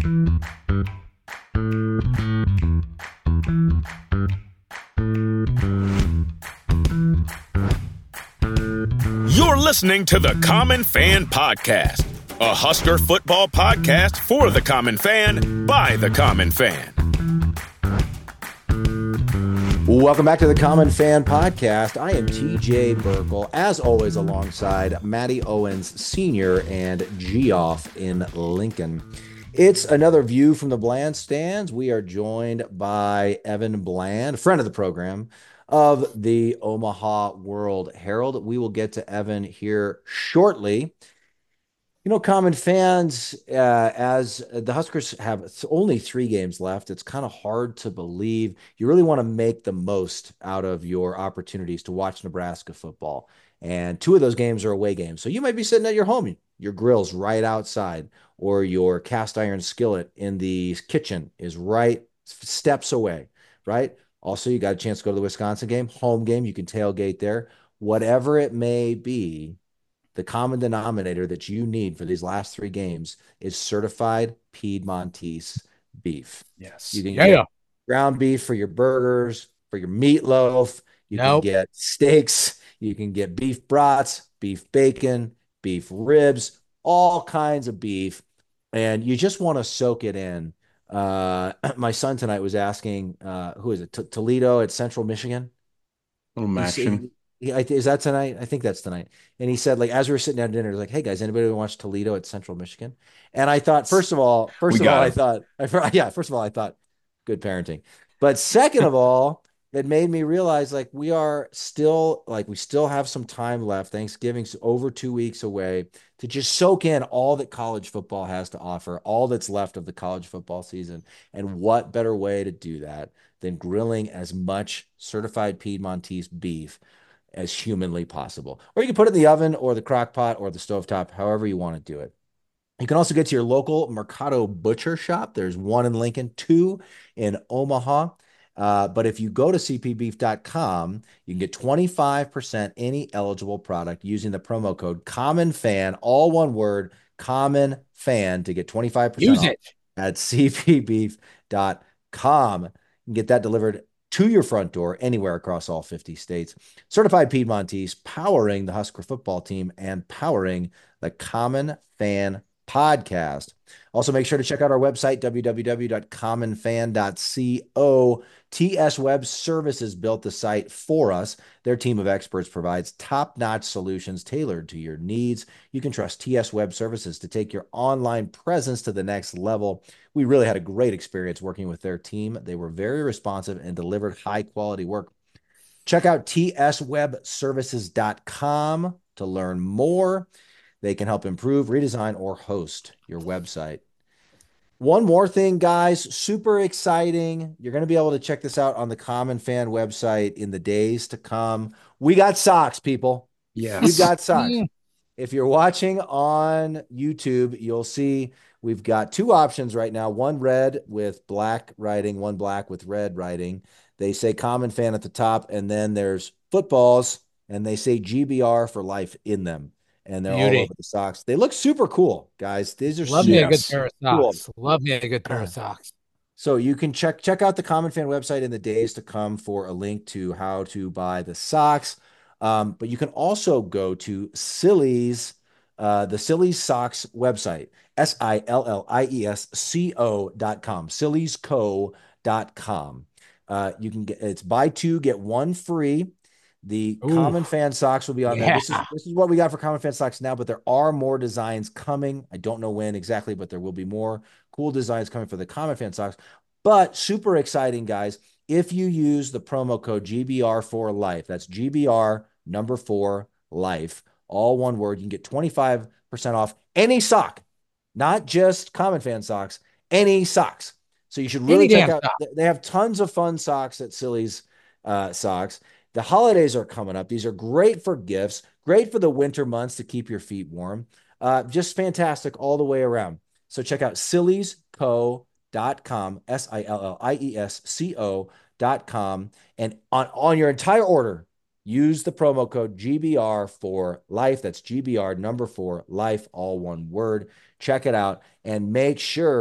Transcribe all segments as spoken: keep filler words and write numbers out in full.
You're listening to the Common Fan Podcast, a Husker football podcast for the common fan, by the common fan. Welcome back to the Common Fan Podcast. I am T J Burkle, as always, alongside Matty Owens Senior and Geoff in Lincoln. It's another view from the Bland stands. We are joined by Evan Bland, a friend of the program, of the Omaha World Herald. We will get to Evan here shortly. You know, common fans, uh, as the Huskers have only three games left, it's kind of hard to believe. You really want to make the most out of your opportunities to watch Nebraska football. And two of those games are away games. So you might be sitting at your home, your grill's right outside, or your cast iron skillet in the kitchen is right steps away, right? Also, you got a chance to go to the Wisconsin game, home game. You can tailgate there. Whatever it may be, the common denominator that you need for these last three games is certified Piedmontese beef. Yes. You can yeah, get yeah. ground beef for your burgers, for your meatloaf. You Nope. can get steaks. You can get beef brats, beef bacon, beef ribs, all kinds of beef. And you just want to soak it in. Uh, my son tonight was asking, uh, who is it? T- Toledo at Central Michigan. Little action. He, he, is that tonight? I think that's tonight. And he said, like, as we were sitting down at dinner, he was like, "Hey guys, anybody watch Toledo at Central Michigan?" And I thought, first of all, first We of all, got I him. thought, I, yeah, first of all, I thought, good parenting. But second of all, it made me realize, like, we are still, like, we still have some time left. Thanksgiving's over two weeks away, to just soak in all that college football has to offer, all that's left of the college football season. And what better way to do that than grilling as much certified Piedmontese beef as humanly possible? Or you can put it in the oven or the crock pot or the stovetop, however you want to do it. You can also get to your local Mercado Butcher Shop. There's one in Lincoln, two in Omaha. Uh, but if you go to c p beef dot com, you can get twenty-five percent any eligible product using the promo code COMMONFAN, all one word, COMMONFAN, to get twenty-five percent Use off it. at c p beef dot com. You can get that delivered to your front door anywhere across all fifty states. Certified Piedmontese, powering the Husker football team and powering the Common Fan Podcast. Also, make sure to check out our website, w w w dot common fan dot co. T S Web Services built the site for us. Their team of experts provides top-notch solutions tailored to your needs. You can trust T S Web Services to take your online presence to the next level. We really had a great experience working with their team. They were very responsive and delivered high-quality work. Check out t s web services dot com to learn more. They can help improve, redesign, or host your website. One more thing, guys, super exciting. You're going to be able to check this out on the Common Fan website in the days to come. We got socks, people. Yes. We've got socks. If you're watching on YouTube, you'll see we've got two options right now. One red with black writing, one black with red writing. They say Common Fan at the top, and then there's footballs, and they say G B R for life in them. And they're Beauty. all over the socks. They look super cool, guys. These are Love super me a good Yes. pair of cool. socks. Love me a good pair of socks. So you can check check out the Common Fan website in the days to come for a link to how to buy the socks. Um, but you can also go to Silly's, uh, the Silly's Socks website, S I L L I E S C O dot com, sillies co dot com. Uh, you can get, it's buy two, get one free. The Ooh. Common Fan socks will be on there. This is Yeah. this is what we got for Common Fan socks now, but there are more designs coming. I don't know when exactly, but there will be more cool designs coming for the Common Fan socks. But super exciting, guys. If you use the promo code G B R for life, that's G B R number four life, all one word, you can get twenty-five percent off any sock, not just Common Fan socks, any socks. So you should really Any check damn out. sock. They have tons of fun socks at Silly's uh, Socks. The holidays are coming up. These are great for gifts, great for the winter months to keep your feet warm. Uh, just fantastic all the way around. So check out sillies co dot com, S I L L I E S C O dot com. And on, on your entire order, use the promo code G B R for life. That's G B R number four life, all one word. Check it out and make sure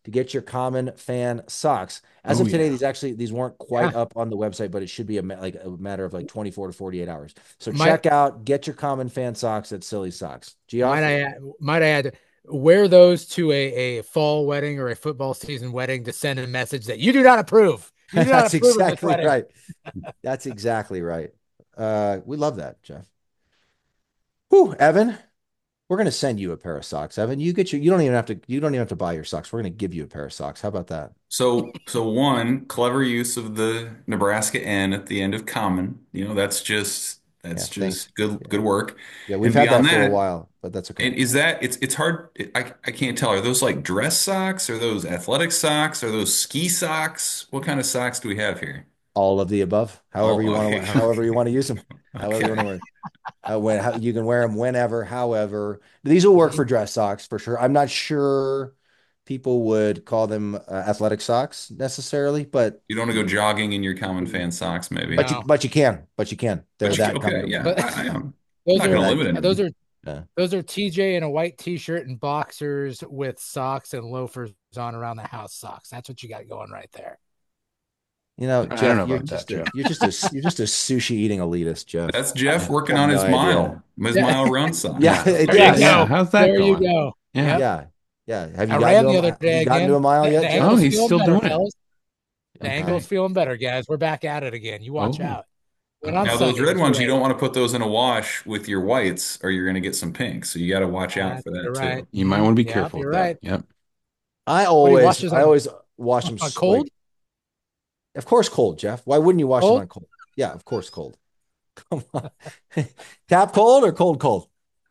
to get your Common Fan socks. As Oh of today, yeah. these actually these weren't Yeah. quite up on the website, but it should be a like a matter of like twenty-four to forty-eight hours. So Might check out get your Common Fan socks at Silly Socks. might Geoff? I add, might I add wear those to a, a fall wedding or a football season wedding to send a message that you do not approve. You do not That's approve of this exactly wedding. right. That's exactly right. Uh, we love that, Geoff. Whew, Evan, we're gonna send you a pair of socks, Evan. You get your you don't even have to you don't even have to buy your socks. We're gonna give you a pair of socks. How about that? So, so one clever use of the Nebraska N at the end of common. You know, that's just Yeah, that's thanks. just good Yeah. good work. Yeah, we've And had that beyond for a that, while, but that's okay. and is that it's it's hard. I I can't tell. Are those like dress socks? Are those athletic socks? Are those ski socks? What kind of socks do we have here? All of the above, however you Oh, want okay, to, however you want to use them, however you want to okay. wear. Uh, when how, you can wear them whenever, however. These will work for dress socks for sure. I'm not sure people would call them uh, athletic socks necessarily, but You don't want to go jogging in your common fan socks, maybe. but you No. but you can, but you can. They're But you, that okay, comfortable. yeah. But I, I am those not They're going to are that. limit those anything. are Yeah. those are T J in a white t-shirt and boxers with socks and loafers on around the house socks. That's what you got going right there. You know, I don't Geoff, know you're about just that, a Jeff. you're just a you're just a sushi eating elitist, Geoff. That's Jeff You working have on no his idea. mile, his Yeah. mile run socks. Yeah, There There yeah, you yeah. go. How's that There you going? go. Yeah. Yep. yeah, yeah. Have you I gotten ran to the a, other have day you gotten again. to a mile The, yet, the Geoff? Oh, ankle's he's feeling still better, doing it. fellas. The Okay. ankle's feeling better, guys. We're back at it again. You watch Oh. out. Went on Now those Sunday. It red was ones, you great. don't want to put those in a wash with your whites, or you're going to get some pink. So you got to watch out Uh, for that you're right. too. You might want to be Yep, careful you're with that. right. Yep. I What do you wash always this I on, always wash them on like, cold? of course, cold, Geoff. Why wouldn't you wash them Cold? on cold? Yeah, of course, cold. Come on. Tap cold or cold, cold?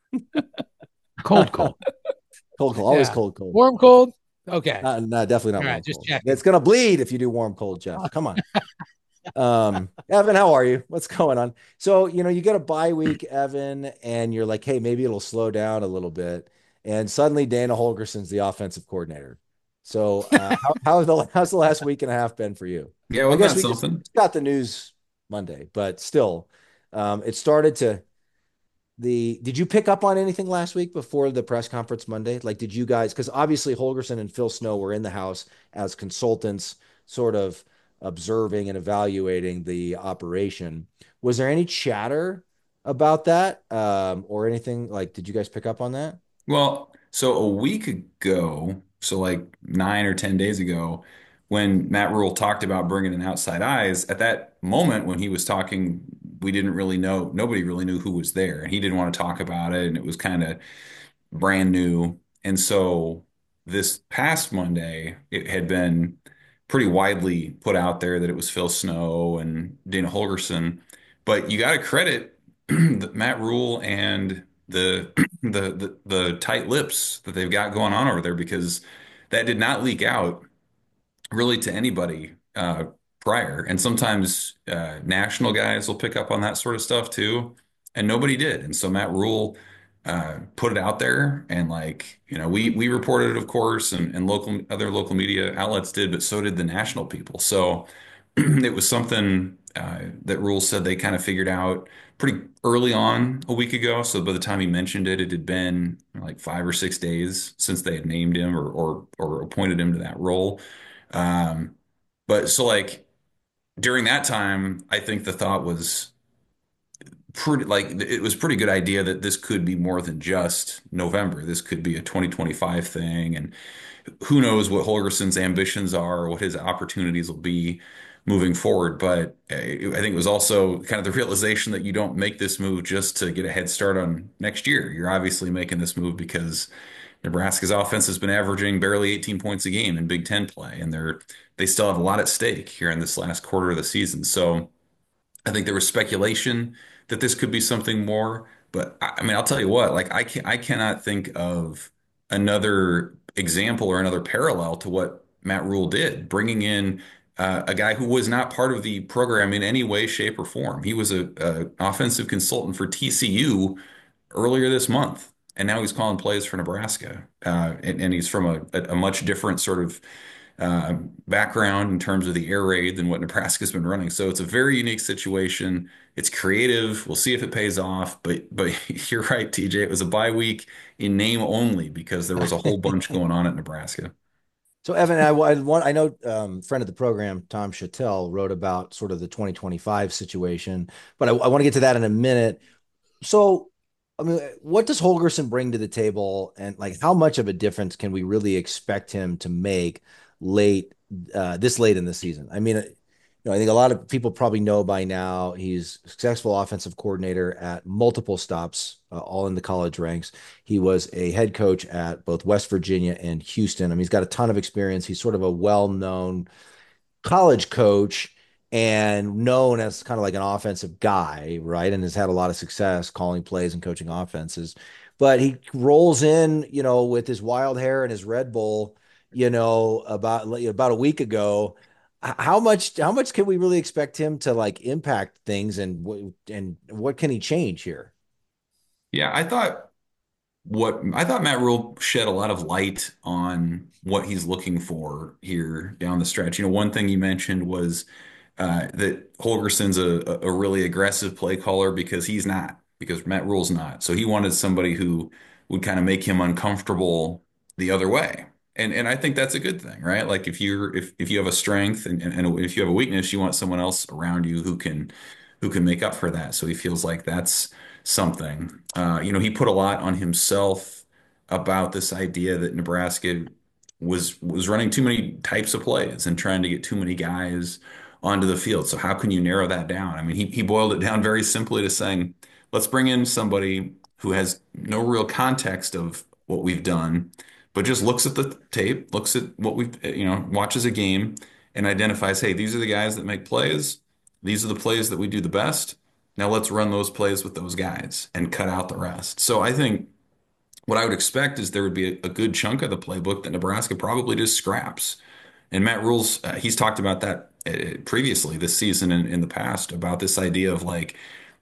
Cold, cold. Cold, cold. Always Yeah. cold, cold. Warm, cold? Okay. Uh, no, definitely not All warm, right, just cold. checking. It's gonna bleed if you do warm, cold, Geoff. Come on. Um, Evan, how are you? What's going on? So, you know, you get a bye week, Evan, and you're like, hey, maybe it'll slow down a little bit. And suddenly Dana Holgerson's the offensive coordinator. So, uh, how, how's the how's the last week and a half been for you? Yeah, I wasn't guess that we just something? got the news Monday, but still, um, it started to the. Did you pick up on anything last week before the press conference Monday? Like, did you guys? Because obviously Holgerson and Phil Snow were in the house as consultants, sort of observing and evaluating the operation. Was there any chatter about that, um, or anything like? Did you guys pick up on that? Well, so a week ago, so like nine or ten days ago, when Matt Rule talked about bringing in outside eyes, at that moment when he was talking, we didn't really know, nobody really knew who was there, and he didn't want to talk about it, and it was kind of brand new. And so this past Monday, it had been pretty widely put out there that it was Phil Snow and Dana Holgerson. But you got to credit Matt Rule and the, the the the tight lips that they've got going on over there, because that did not leak out really to anybody uh, prior. And sometimes uh, national guys will pick up on that sort of stuff too, and nobody did. And so Matt Rule uh, put it out there, and like you know, we we reported it, of course, and, and local other local media outlets did, but so did the national people. So it was something uh, that Rule said they kind of figured out pretty early on a week ago. So by the time he mentioned it, it had been like five or six days since they had named him or or, or appointed him to that role. Um, but so like during that time, I think the thought was pretty like it was a pretty good idea that this could be more than just November. This could be a twenty twenty-five thing, and who knows what Holgerson's ambitions are or what his opportunities will be moving forward. But uh, I think it was also kind of the realization that you don't make this move just to get a head start on next year. You're obviously making this move because Nebraska's offense has been averaging barely eighteen points a game in Big Ten play, and they're they still have a lot at stake here in this last quarter of the season. So I think there was speculation that this could be something more, but I, I mean, I'll tell you what, like I can I cannot think of another example or another parallel to what Matt Rule did, bringing in uh, a guy who was not part of the program in any way, shape, or form. He was a, a offensive consultant for T C U earlier this month, and now he's calling plays for Nebraska, uh, and, and he's from a, a, a much different sort of uh, background in terms of the air raid than what Nebraska's been running. So it's a very unique situation. It's creative. We'll see if it pays off. But but you're right, T J. It was a bye week in name only because there was a whole bunch going on at Nebraska. So Evan, I, I want I know um, friend of the program Tom Chattel wrote about sort of the twenty twenty-five situation, but I, I want to get to that in a minute. So, I mean, what does Holgerson bring to the table, and like how much of a difference can we really expect him to make late uh, this late in the season? I mean, you know, I think a lot of people probably know by now he's a successful offensive coordinator at multiple stops, uh, all in the college ranks. He was a head coach at both West Virginia and Houston. I mean, he's got a ton of experience. He's sort of a well-known college coach and known as kind of like an offensive guy, right? And has had a lot of success calling plays and coaching offenses. But he rolls in, you know, with his wild hair and his Red Bull, you know, about about a week ago. How much how much can we really expect him to like impact things, and and what can he change here? Yeah, I thought what I thought Matt Rule shed a lot of light on what he's looking for here down the stretch. You know, one thing you mentioned was uh, that Holgerson's a, a really aggressive play caller because he's not, because Matt Rule's not. So he wanted somebody who would kind of make him uncomfortable the other way. And and I think that's a good thing, right? Like if you're if if you have a strength and, and, and if you have a weakness, you want someone else around you who can who can make up for that. So he feels like that's something. Uh, you know, he put a lot on himself about this idea that Nebraska was was running too many types of plays and trying to get too many guys onto the field. So how can you narrow that down? I mean, he he boiled it down very simply to saying, let's bring in somebody who has no real context of what we've done, but just looks at the tape, looks at what we've, you know, watches a game and identifies, hey, these are the guys that make plays. These are the plays that we do the best. Now let's run those plays with those guys and cut out the rest. So I think what I would expect is there would be a, a good chunk of the playbook that Nebraska probably just scraps. And Matt Rules, uh, he's talked about that uh, previously this season and in the past about this idea of like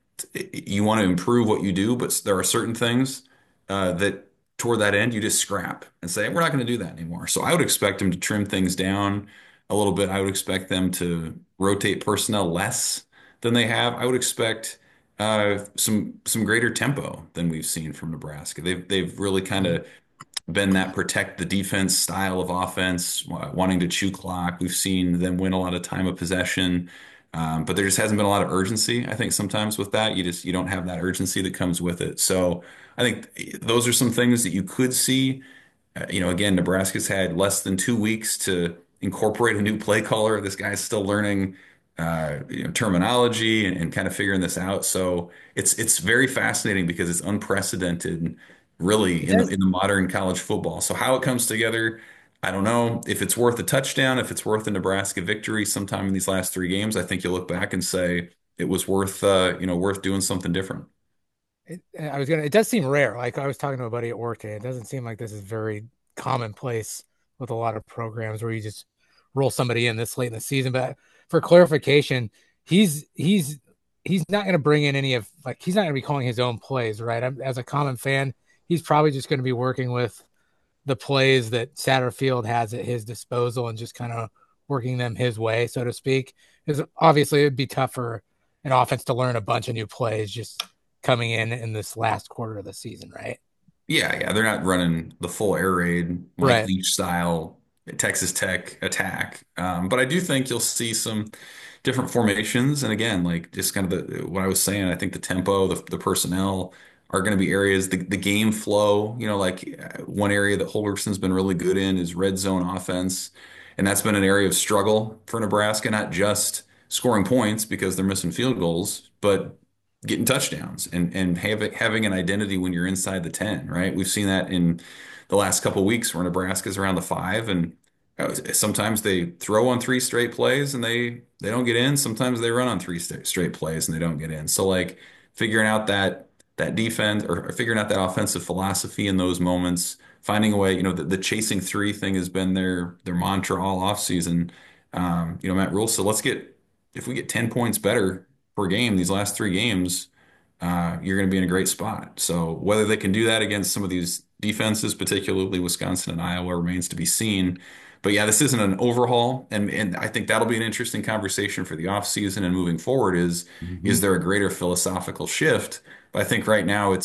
you want to improve what you do, but there are certain things uh, that toward that end you just scrap and say we're not going to do that anymore. So I would expect them to trim things down a little bit. I would expect them to rotate personnel less than they have. I would expect uh, some some greater tempo than we've seen from Nebraska. They've they've really kind of been that protect the defense style of offense, wanting to chew clock. We've seen them win a lot of time of possession, um, but there just hasn't been a lot of urgency. I think sometimes with that, you just you don't have that urgency that comes with it. So I think those are some things that you could see. Uh, you know, again, Nebraska's had less than two weeks to incorporate a new play caller. This guy's still learning uh, you know, terminology and, and kind of figuring this out. So it's it's very fascinating because it's unprecedented, really, It in the does. in the modern college football. So how it comes together, I don't know. If it's worth a touchdown, if it's worth a Nebraska victory sometime in these last three games, I think you'll look back and say it was worth uh, you know, worth doing something different. It, I was gonna. It does seem rare. Like I was talking to a buddy at work today. It doesn't seem like this is very commonplace with a lot of programs where you just roll somebody in this late in the season. But for clarification, he's he's he's not going to bring in any of like he's not going to be calling his own plays, right? I'm, as a common fan, he's probably just going to be working with the plays that Satterfield has at his disposal and just kind of working them his way, so to speak. Because obviously it'd be tough for an offense to learn a bunch of new plays just coming in in this last quarter of the season, right? Yeah, yeah, they're not running the full air raid Mike Right. Leach style Texas Tech attack. Um, but I do think you'll see some different formations. And again, like just kind of the what I was saying, I think the tempo, the, the personnel are going to be areas, the, the game flow, you know, like uh, one area that Holgerson's been really good in is red zone offense. And that's been an area of struggle for Nebraska, not just scoring points because they're missing field goals, but getting touchdowns and and having having an identity when you're inside the ten, right? We've seen that in the last couple of weeks where Nebraska's around the five, and uh, sometimes they throw on three straight plays and they they don't get in. Sometimes they run on three st straight plays and they don't get in. So like figuring out that that defense or, or figuring out that offensive philosophy in those moments, finding a way, you know, the, the chasing three thing has been their their mantra all off season. Um, you know, Matt Rule, so let's get if we get ten points better per game these last three games, uh, you're going to be in a great spot. So whether they can do that against some of these defenses, particularly Wisconsin and Iowa, remains to be seen. But yeah, this isn't an overhaul, and and I think that'll be an interesting conversation for the offseason and moving forward is Mhm. is there a greater philosophical shift? But I think right now it's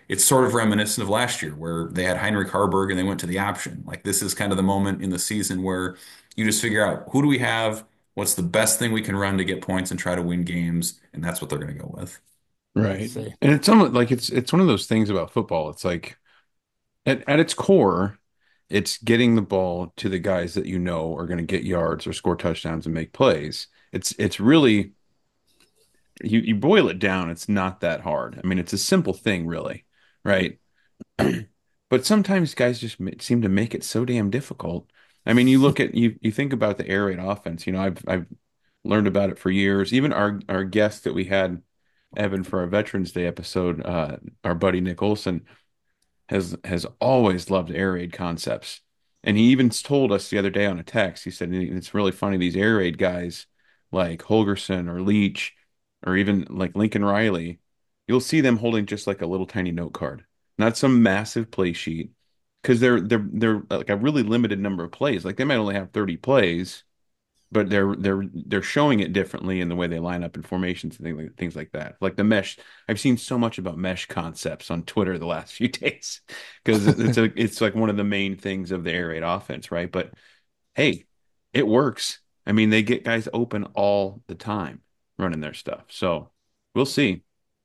it's sort of reminiscent of last year where they had Heinrich Harburg and they went to the option. Like this is kind of the moment in the season where you just figure out who do we have, what's the best thing we can run to get points and try to win games, and that's what they're going to go with. Right. See. And it's almost like it's it's one of those things about football. It's like at, at its core, it's getting the ball to the guys that you know are going to get yards or score touchdowns and make plays. It's it's really you you boil it down, it's not that hard. I mean, it's a simple thing, really, right? But sometimes guys just ma- seem to make it so damn difficult. I mean, you look at you you think about the air raid offense. You know, I've I've learned about it for years. Even our our guest that we had, Evan, for our Veterans Day episode, uh, our buddy Nick Olson has has always loved air raid concepts. And he even told us the other day on a text, he said it's really funny, these air raid guys like Holgerson or Leach or even like Lincoln Riley, you'll see them holding just like a little tiny note card, not some massive play sheet, because they're they're they're like a really limited number of plays. Like they might only have thirty plays, but they're they're they're showing it differently in the way they line up in formations and things like things like that. Like the mesh, I've seen so much about mesh concepts on Twitter the last few days because it's a it's like one of the main things of the air raid offense, right? But hey, it works. I mean, they get guys open all the time running their stuff. So we'll see.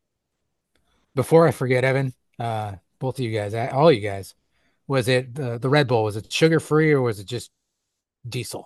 Before I forget, Evan, uh, both of you guys, uh, all you guys, was it the the Red Bull? Was it sugar free or was it just diesel?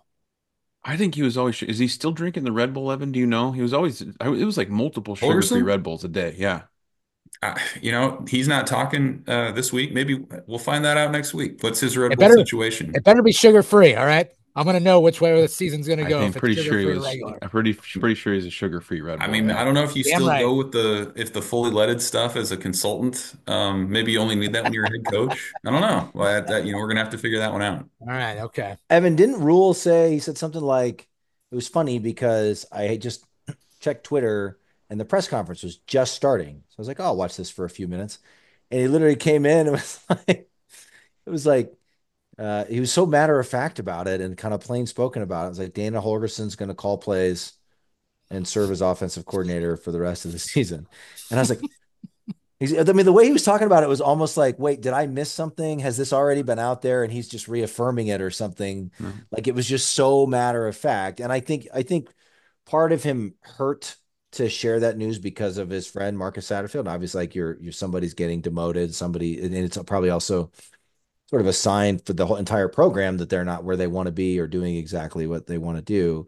I think he was always. Is he still drinking the Red Bull, Evan? Do you know? He was always. I, it was like multiple sugar-free Holgerson? Red Bulls a day. Yeah. Uh, you know, he's not talking uh, this week. Maybe we'll find that out next week. What's his Red It Bull better situation? it better be sugar free. All right, I'm gonna know which way the season's gonna I go think if it's pretty sugar sure he free or was. regular. I'm pretty pretty sure he's a sugar-free Red I Bull. mean, Yeah. I don't know if you Damn still right. go with the if the fully leaded stuff as a consultant. Um, maybe you only need that when you're a head coach. I don't know. Well, that, that you know, we're gonna have to figure that one out. All right, okay. Evan, didn't Rule say he said something like it was funny because I had just checked Twitter and the press conference was just starting. So I was like, oh, I'll watch this for a few minutes. And he literally came in and was like, it was like uh, he was so matter of fact about it and kind of plain spoken about it. It was like Dana Holgerson's going to call plays and serve as offensive coordinator for the rest of the season. And I was like, he's, I mean, the way he was talking about it was almost like, wait, did I miss something? Has this already been out there? And he's just reaffirming it or something. No. Like it was just so matter of fact. And I think, I think part of him hurt to share that news because of his friend Marcus Satterfield. Obviously, like you're, you're somebody's getting demoted, somebody, and it's probably also sort of a sign for the whole entire program that they're not where they want to be or doing exactly what they want to do.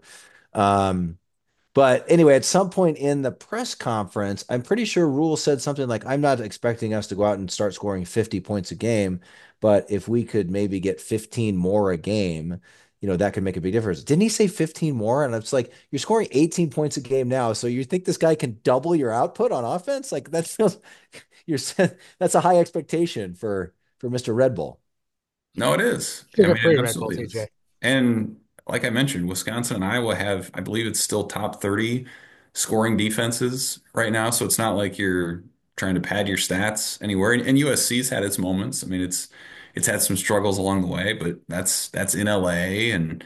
Um, but anyway, at some point in the press conference, I'm pretty sure Rule said something like, I'm not expecting us to go out and start scoring fifty points a game, but if we could maybe get fifteen more a game, you know, that could make a big difference. Didn't he say fifteen more? And it's like, you're scoring eighteen points a game now. So you think this guy can double your output on offense? Like that feels, you're, that's a high expectation for, for Mister Red Bull. No, it is. I Sugar mean, it free Red Bull, absolutely is. T J. And like I mentioned, Wisconsin and Iowa have, I believe it's still top thirty scoring defenses right now. So it's not like you're trying to pad your stats anywhere. And, and U S C's had its moments. I mean, it's it's had some struggles along the way, but that's that's in L A, and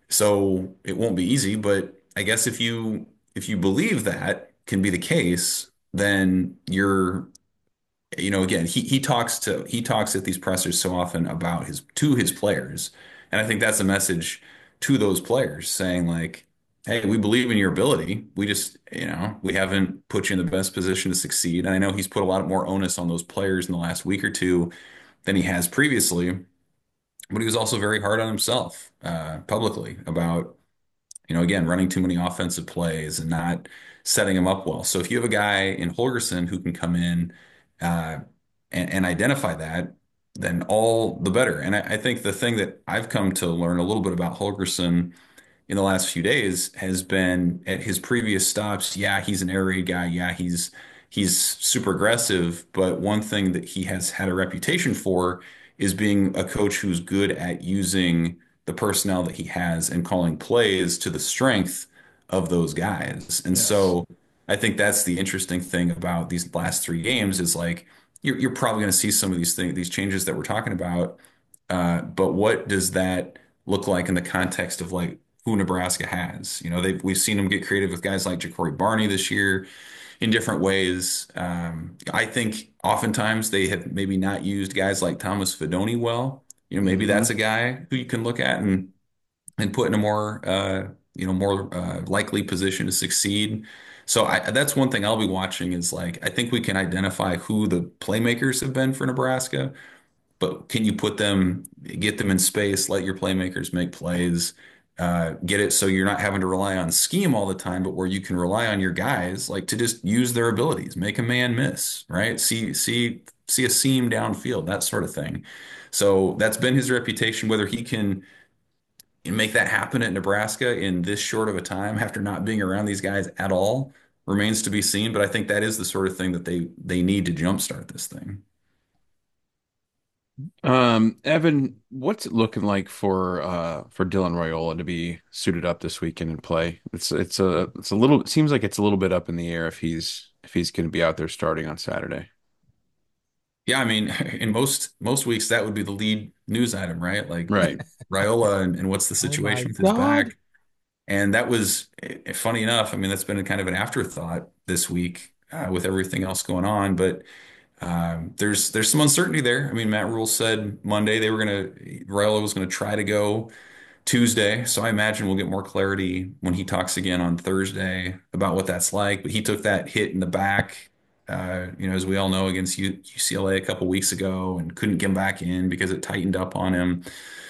so it won't be easy. But I guess if you if you believe that can be the case, then you're you know, again, he he talks to he talks at these pressers so often about his to his players, and I think that's a message to those players saying like, "Hey, we believe in your ability. We just, you know, we haven't put you in the best position to succeed." And I know he's put a lot more onus on those players in the last week or two than he has previously, but he was also very hard on himself uh, publicly about you know, again, running too many offensive plays and not setting them up well. So if you have a guy in Holgerson who can come in uh, and, and identify that, then all the better. And I, I think the thing that I've come to learn a little bit about Holgerson in the last few days has been at his previous stops. Yeah, he's an air raid guy. Yeah, he's he's super aggressive. But one thing that he has had a reputation for is being a coach who's good at using the personnel that he has and calling plays to the strength of those guys. And Yes. so I think that's the interesting thing about these last three games is like you're you're probably going to see some of these things, these changes that we're talking about. Uh, but what does that look like in the context of like who Nebraska has? You know, they've we've seen them get creative with guys like Ja'Cory Barney this year. in different ways. Um, I think oftentimes they have maybe not used guys like Thomas Fidone well. You know, maybe Hmm. that's a guy who you can look at and and put in a more uh, you know more uh, likely position to succeed. So I, that's one thing I'll be watching is like I think we can identify who the playmakers have been for Nebraska, but can you put them, get them in space, let your playmakers make plays, uh, get it so you're not having to rely on scheme all the time, but where you can rely on your guys like to just use their abilities, make a man miss, right? See see see a seam downfield, that sort of thing. So that's been his reputation. Whether he can make that happen at Nebraska in this short of a time after not being around these guys at all remains to be seen. But I think that is the sort of thing that they they need to jumpstart this thing. Um, Evan, what's it looking like for uh for Dylan Raiola to be suited up this weekend and play? It's it's a it's a little it seems like it's a little bit up in the air if he's if he's going to be out there starting on Saturday. Yeah, I mean, in most most weeks that would be the lead news item, right? Like Right. Raiola and, and what's the Oh my situation with his God. back. And that was eh, funny enough. I mean, that's been a kind of an afterthought this week uh, with everything else going on. But um, there's there's some uncertainty there. I mean, Matt Rule said Monday they were gonna Raiola was gonna try to go Tuesday. So I imagine we'll get more clarity when he talks again on Thursday about what that's like. But he took that hit in the back, uh, you know, as we all know, against U UCLA a couple weeks ago and couldn't get him back in because it tightened up on him.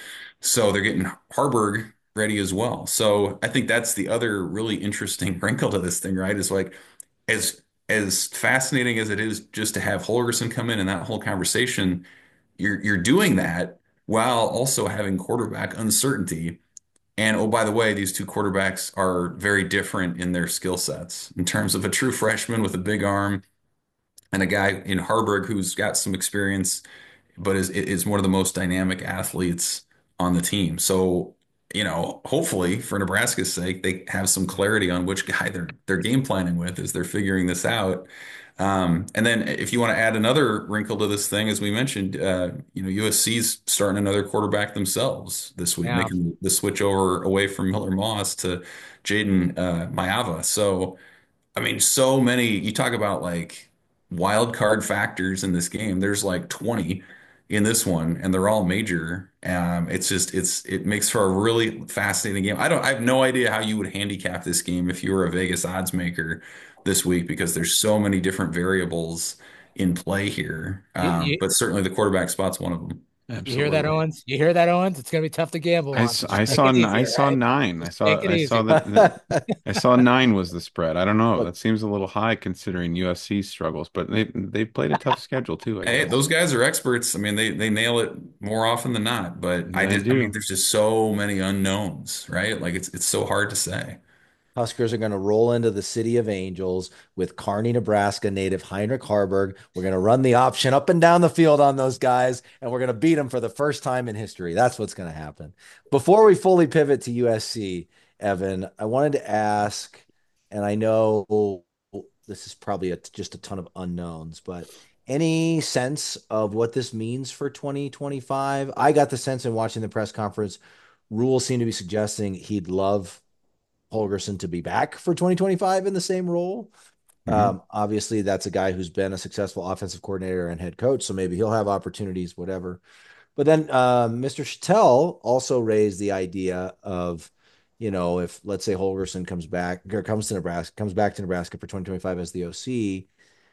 So they're getting Harburg ready as well. So I think that's the other really interesting wrinkle to this thing, right? Is like as as fascinating as it is just to have Holgerson come in and that whole conversation, you're you're doing that while also having quarterback uncertainty. And oh, by the way, these two quarterbacks are very different in their skill sets in terms of a true freshman with a big arm and a guy in Harburg who's got some experience but is is one of the most dynamic athletes on the team. So, you know, hopefully for Nebraska's sake, they have some clarity on which guy they're they're game planning with as they're figuring this out. Um, and then if you want to add another wrinkle to this thing, as we mentioned, uh, you know, U S C's starting another quarterback themselves this week, Yeah. making the switch over away from Miller Moss to Jaden uh, Maiava. So, I mean, so many, you talk about like wild card factors in this game. There's like twenty in this one, and they're all major. Um, it's just, it's, it makes for a really fascinating game. I don't, I have no idea how you would handicap this game if you were a Vegas odds maker this week because there's so many different variables in play here. You, Um, you, but certainly the quarterback spot's one of them. you hear that, Absolutely. Owens? You hear that, Owens? It's gonna be tough to gamble I, on. s- So just I take saw it n- easy, I all saw right? nine. I Just take saw it I saw easy. that, that I saw nine was the spread. I don't know. Look, That seems a little high considering U S C's struggles, but they they've played a tough schedule too, I Hey, guess. those guys are experts. I mean, they they nail it more often than not. But I They just, I mean, do. there's just so many unknowns, right? Like it's it's so hard to say. Huskers are going to roll into the City of Angels with Kearney, Nebraska native Heinrich Harburg. We're going to run the option up and down the field on those guys, and we're going to beat them for the first time in history. That's what's going to happen. Before we fully pivot to U S C, Evan, I wanted to ask, and I know this is probably a, just a ton of unknowns, but any sense of what this means for twenty twenty-five? I got the sense in watching the press conference, Rule seemed to be suggesting he'd love Holgerson to be back for twenty twenty-five in the same role. Mhm. Um, obviously, that's a guy who's been a successful offensive coordinator and head coach, so maybe he'll have opportunities, whatever. But then um, Mister Chattel also raised the idea of, you know, if let's say Holgerson comes back or comes to Nebraska, comes back to Nebraska for twenty twenty-five as the O C,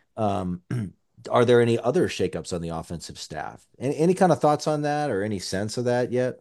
um, are there any other shakeups on the offensive staff? Any, any kind of thoughts on that or any sense of that yet?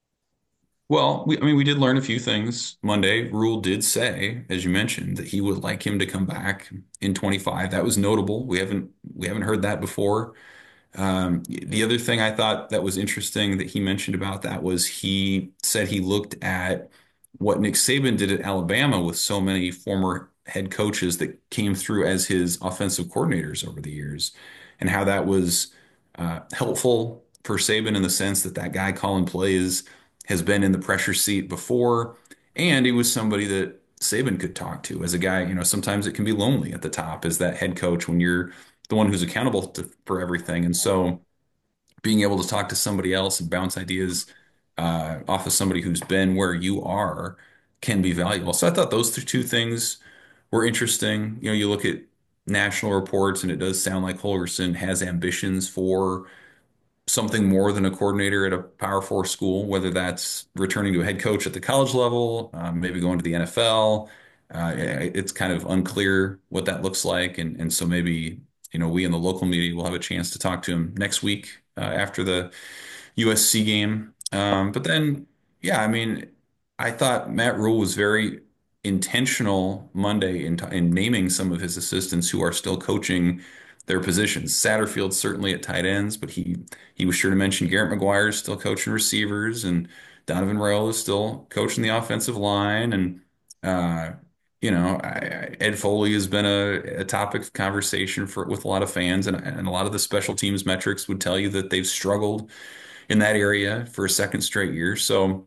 Well, we, I mean, we did learn a few things Monday. Rule did say, as you mentioned, that he would like him to come back in twenty-five. That was notable. We haven't we haven't heard that before. Um, the other thing I thought that was interesting that he mentioned about that was he said he looked at what Nick Saban did at Alabama with so many former head coaches that came through as his offensive coordinators over the years, and how that was uh, helpful for Saban in the sense that that guy calling plays has been in the pressure seat before, and he was somebody that Saban could talk to as a guy. You know, sometimes it can be lonely at the top as that head coach when you're the one who's accountable to, for everything. And so being able to talk to somebody else and bounce ideas uh, off of somebody who's been where you are can be valuable. So I thought those two things were interesting. You know, you look at national reports, and it does sound like Holgerson has ambitions for something more than a coordinator at a Power Four school, whether that's returning to a head coach at the college level, um, maybe going to the N F L. Uh, it's kind of unclear what that looks like, and and so maybe you know we in the local media will have a chance to talk to him next week uh, after the U S C game. Um, but then, yeah, I mean, I thought Matt Rule was very intentional Monday in, in naming some of his assistants who are still coaching their positions. Satterfield certainly at tight ends, but he he was sure to mention Garrett McGuire is still coaching receivers, and Donovan Raiola is still coaching the offensive line, and uh, you know, I, I, Ed Foley has been a, a topic of conversation for with a lot of fans, and, and a lot of the special teams metrics would tell you that they've struggled in that area for a second straight year. So,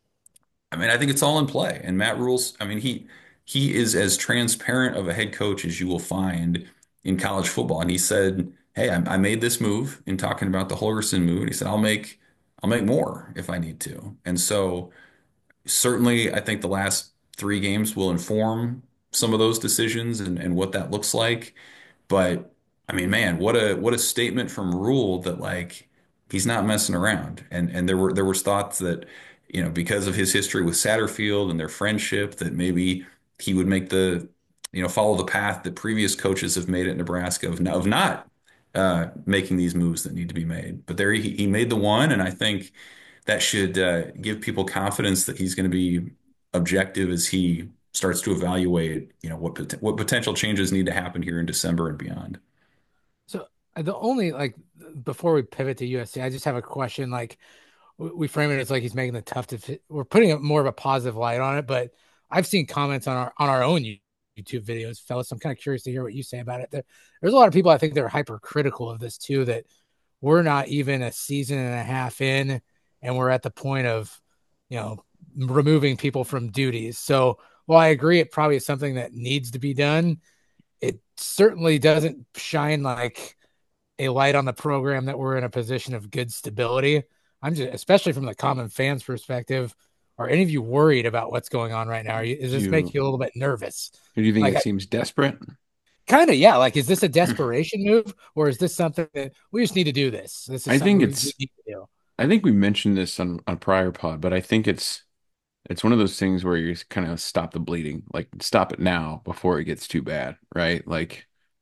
I mean, I think it's all in play. And Matt Rule's, I mean, he he is as transparent of a head coach as you will find in college football. And he said, "Hey, I, I made this move," in talking about the Holgerson move. And he said, "I'll make I'll make more if I need to." And so, certainly, I think the last three games will inform some of those decisions and, and what that looks like. But I mean, man, what a what a statement from Rule that like he's not messing around. And and there were there was thoughts that, you know, because of his history with Satterfield and their friendship, that maybe he would make the, you know, follow the path that previous coaches have made at Nebraska of, of not uh, making these moves that need to be made. But there he, he made the one, and I think that should uh, give people confidence that he's going to be objective as he starts to evaluate, you know, what pot- what potential changes need to happen here in December and beyond. So uh, the only like before we pivot to U S C, I just have a question. Like we we frame it as like he's making the tough to we're putting a, more of a positive light on it, but I've seen comments on our on our own YouTube videos, fellas. I'm kind of curious to hear what you say about it. There, there's a lot of people I think they're hypercritical of this too, that we're not even a season and a half in, and we're at the point of, you know, removing people from duties. So while I agree it probably is something that needs to be done, it certainly doesn't shine like a light on the program that we're in a position of good stability. I'm just, especially from the common fans perspective, are any of you worried about what's going on right now? Are you, does this You, make you a little bit nervous? do you think Like, it seems desperate? kind of, yeah. Like, is this a desperation move, or is this something that we just need to do this? This is I something think we, it's, we need to do. I think we mentioned this on on prior pod, but I think it's it's one of those things where you kind of stop the bleeding, like stop it now before it gets too bad, right? Like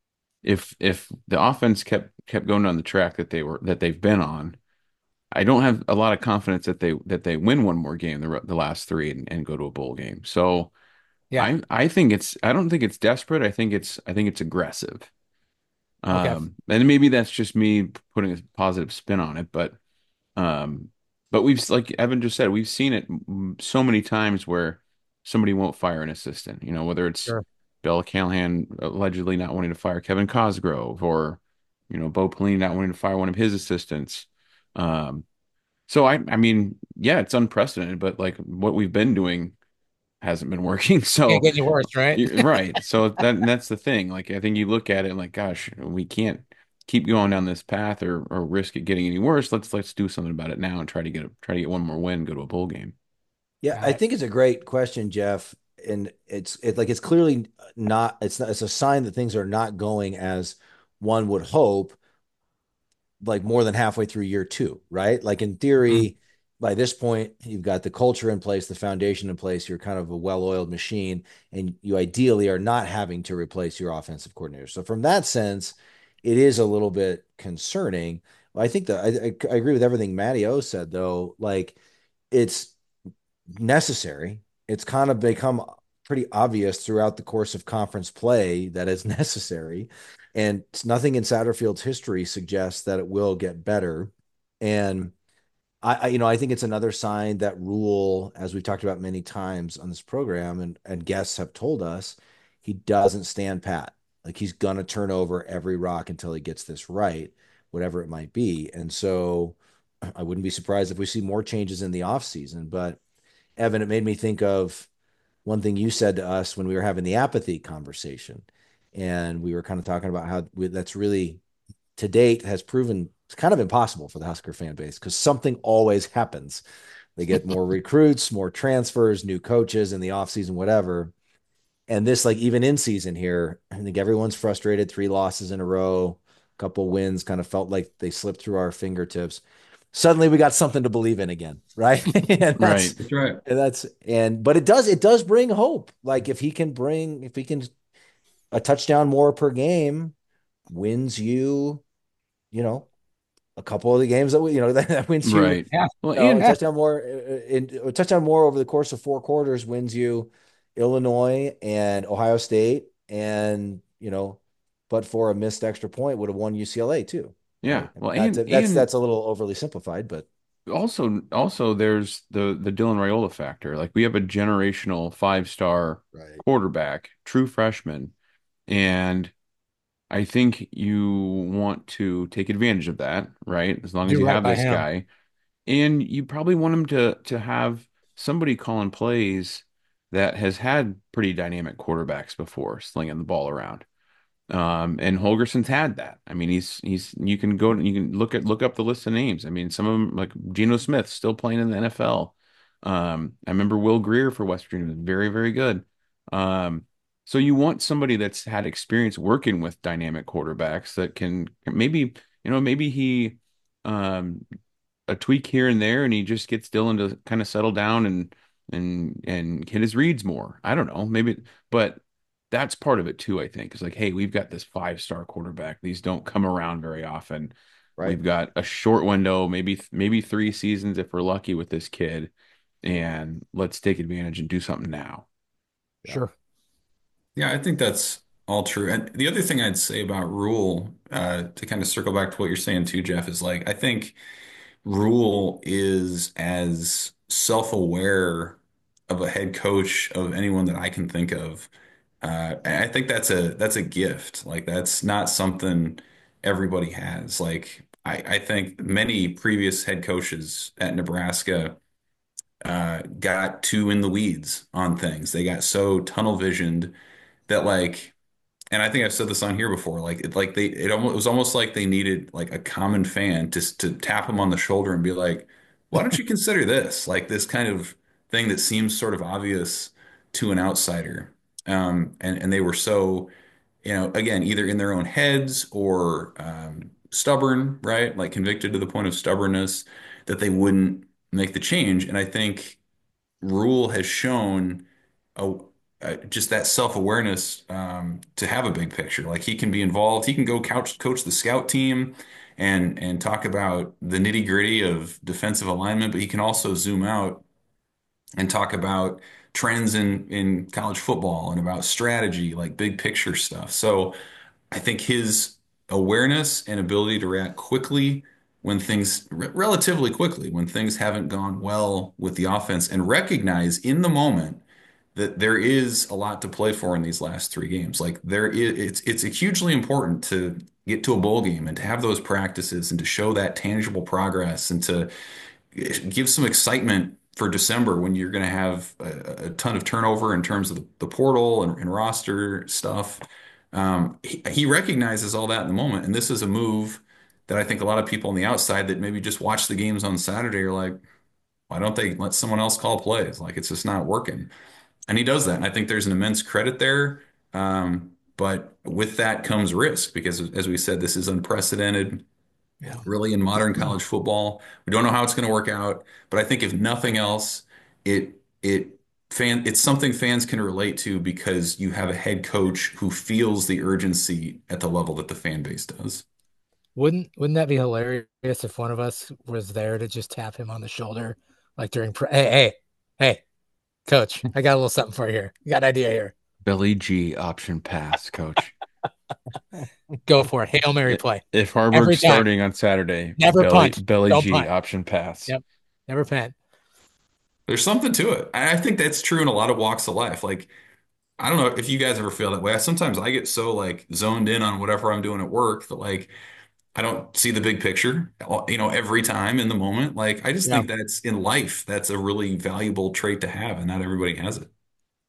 if if the offense kept kept going down the track that they were that they've been on, I don't have a lot of confidence that they that they win one more game the the last three and, and go to a bowl game. So Yeah. I I think it's I don't think it's desperate. I think it's I think it's aggressive. Okay. Um, and maybe that's just me putting a positive spin on it, but um, but we've like Evan just said, we've seen it m- so many times where somebody won't fire an assistant. You know, whether it's Sure. Bill Callahan allegedly not wanting to fire Kevin Cosgrove, or you know Bo Pelini not wanting to fire one of his assistants. Um, so I I mean, yeah, it's unprecedented, but like what we've been doing hasn't been working. Can't So get any worse, right? you're right. So that that's the thing. Like I think you look at it and like, gosh, we can't keep going down this path or or risk it getting any worse. Let's let's do something about it now and try to get a, try to get one more win, go to a bowl game. Yeah, Got I it. think it's a great question, Jeff. And it's it like it's clearly not it's not it's a sign that things are not going as one would hope, like more than halfway through year two, right? Like in Mhm. theory, by this point, you've got the culture in place, the foundation in place, you're kind of a well-oiled machine, and you ideally are not having to replace your offensive coordinator. So from that sense, it is a little bit concerning. I think that I, I, I agree with everything Matty O said, though. Like it's necessary. It's kind of become pretty obvious throughout the course of conference play that it's necessary. And nothing in Satterfield's history suggests that it will get better. And I, I, you know, I think it's another sign that Rule, as we've talked about many times on this program, and, and guests have told us, he doesn't stand pat. Like he's gonna turn over every rock until he gets this right, whatever it might be. And so I wouldn't be surprised if we see more changes in the offseason. But Evan, it made me think of one thing you said to us when we were having the apathy conversation. And we were kind of talking about how we, that's really to date has proven it's kind of impossible for the Husker fan base because something always happens. They get more recruits, more transfers, new coaches in the offseason, whatever. And this, like even in season here, I think everyone's frustrated. Three losses in a row, a couple wins, kind of felt like they slipped through our fingertips. Suddenly we got something to believe in again, right? and that's Right. That's right. and that's and but it does it does bring hope. Like if he can bring if he can a touchdown more per game wins you, you know, a couple of the games that we, you know, that, that wins you, Right. Yeah, Well, you know, a and yeah. touchdown more, uh, in a touchdown more over the course of four quarters wins you Illinois and Ohio State, and you know, but for a missed extra point would have won U C L A too, yeah. right? I Well, mean, not and to, that's and that's a little overly simplified, but also also there's the the Dylan Raiola factor. Like we have a generational five star right, quarterback, true freshman, and I think you want to take advantage of that, right? As long as Do you right have by this him. guy, and you probably want him to to have somebody calling plays that has had pretty dynamic quarterbacks before, slinging the ball around. Um, and Holgerson's had that. I mean, he's he's you can go you can look at look up the list of names. I mean, some of them like Geno Smith still playing in the N F L. Um, I remember Will Greer for West Virginia was very, very good. Um, so you want somebody that's had experience working with dynamic quarterbacks that can maybe, you know, maybe he um a tweak here and there and he just gets Dylan to kind of settle down and and and hit his reads more. I don't know, maybe, but that's part of it too, I think. It's like, hey, we've got this five star quarterback. These don't come around very often. right, We've got a short window, maybe maybe three seasons if we're lucky with this kid, and let's take advantage and do something now. yeah, Sure. Yeah, I think that's all true. And the other thing I'd say about Rule, uh, to kind of circle back to what you're saying too, Jeff, is like I think Rule is as self-aware of a head coach of anyone that I can think of. Uh, and I think that's a that's a gift. Like that's not something everybody has. Like I, I think many previous head coaches at Nebraska uh, got too in the weeds on things. They got so tunnel visioned that like, and I think I've said this on here before, like it like they it almost it was almost like they needed like a common fan to to tap him on the shoulder and be like, why don't you consider this? Like this kind of thing that seems sort of obvious to an outsider. Um, and and they were so, you know, again, either in their own heads or um, stubborn, right? Like convicted to the point of stubbornness that they wouldn't make the change. And I think Rule has shown a, a, just that self-awareness um, to have a big picture. Like he can be involved. He can go couch, coach the scout team and and talk about the nitty-gritty of defensive alignment, but he can also zoom out and talk about trends in in college football and about strategy, like big picture stuff. So I think his awareness and ability to react quickly when things re relatively quickly when things haven't gone well with the offense and recognize in the moment that there is a lot to play for in these last three games. Like there is, it's it's hugely important to get to a bowl game and to have those practices and to show that tangible progress and to give some excitement for December when you're going to have a, a ton of turnover in terms of the, the portal and, and roster stuff. Um, he, he recognizes all that in the moment, and this is a move that I think a lot of people on the outside that maybe just watch the games on Saturday are like, why don't they let someone else call plays? Like it's just not working. And he does that. And I think there's an immense credit there. Um, but with that comes risk because, as we said, this is unprecedented Yeah. really in modern college football. We don't know how it's going to work out, but I think if nothing else, it it fan it's something fans can relate to because you have a head coach who feels the urgency at the level that the fan base does. Wouldn't wouldn't that be hilarious if one of us was there to just tap him on the shoulder, like during pre hey, hey, hey, coach, I got a little something for you here. You got an idea here. Billy G option pass, coach. Go for it. Hail Mary I- play. If Every Harvard's time. starting on Saturday, Never Billy punt. Billy Don't G punt. option pass. Yep. Never punt. There's something to it. I I think that's true in a lot of walks of life. Like, I don't know if you guys ever feel that way. Sometimes I get so like zoned in on whatever I'm doing at work that like I don't see the big picture, you know, every time in the moment. Like, I just Yeah. think that's in life, that's a really valuable trait to have, and not everybody has it.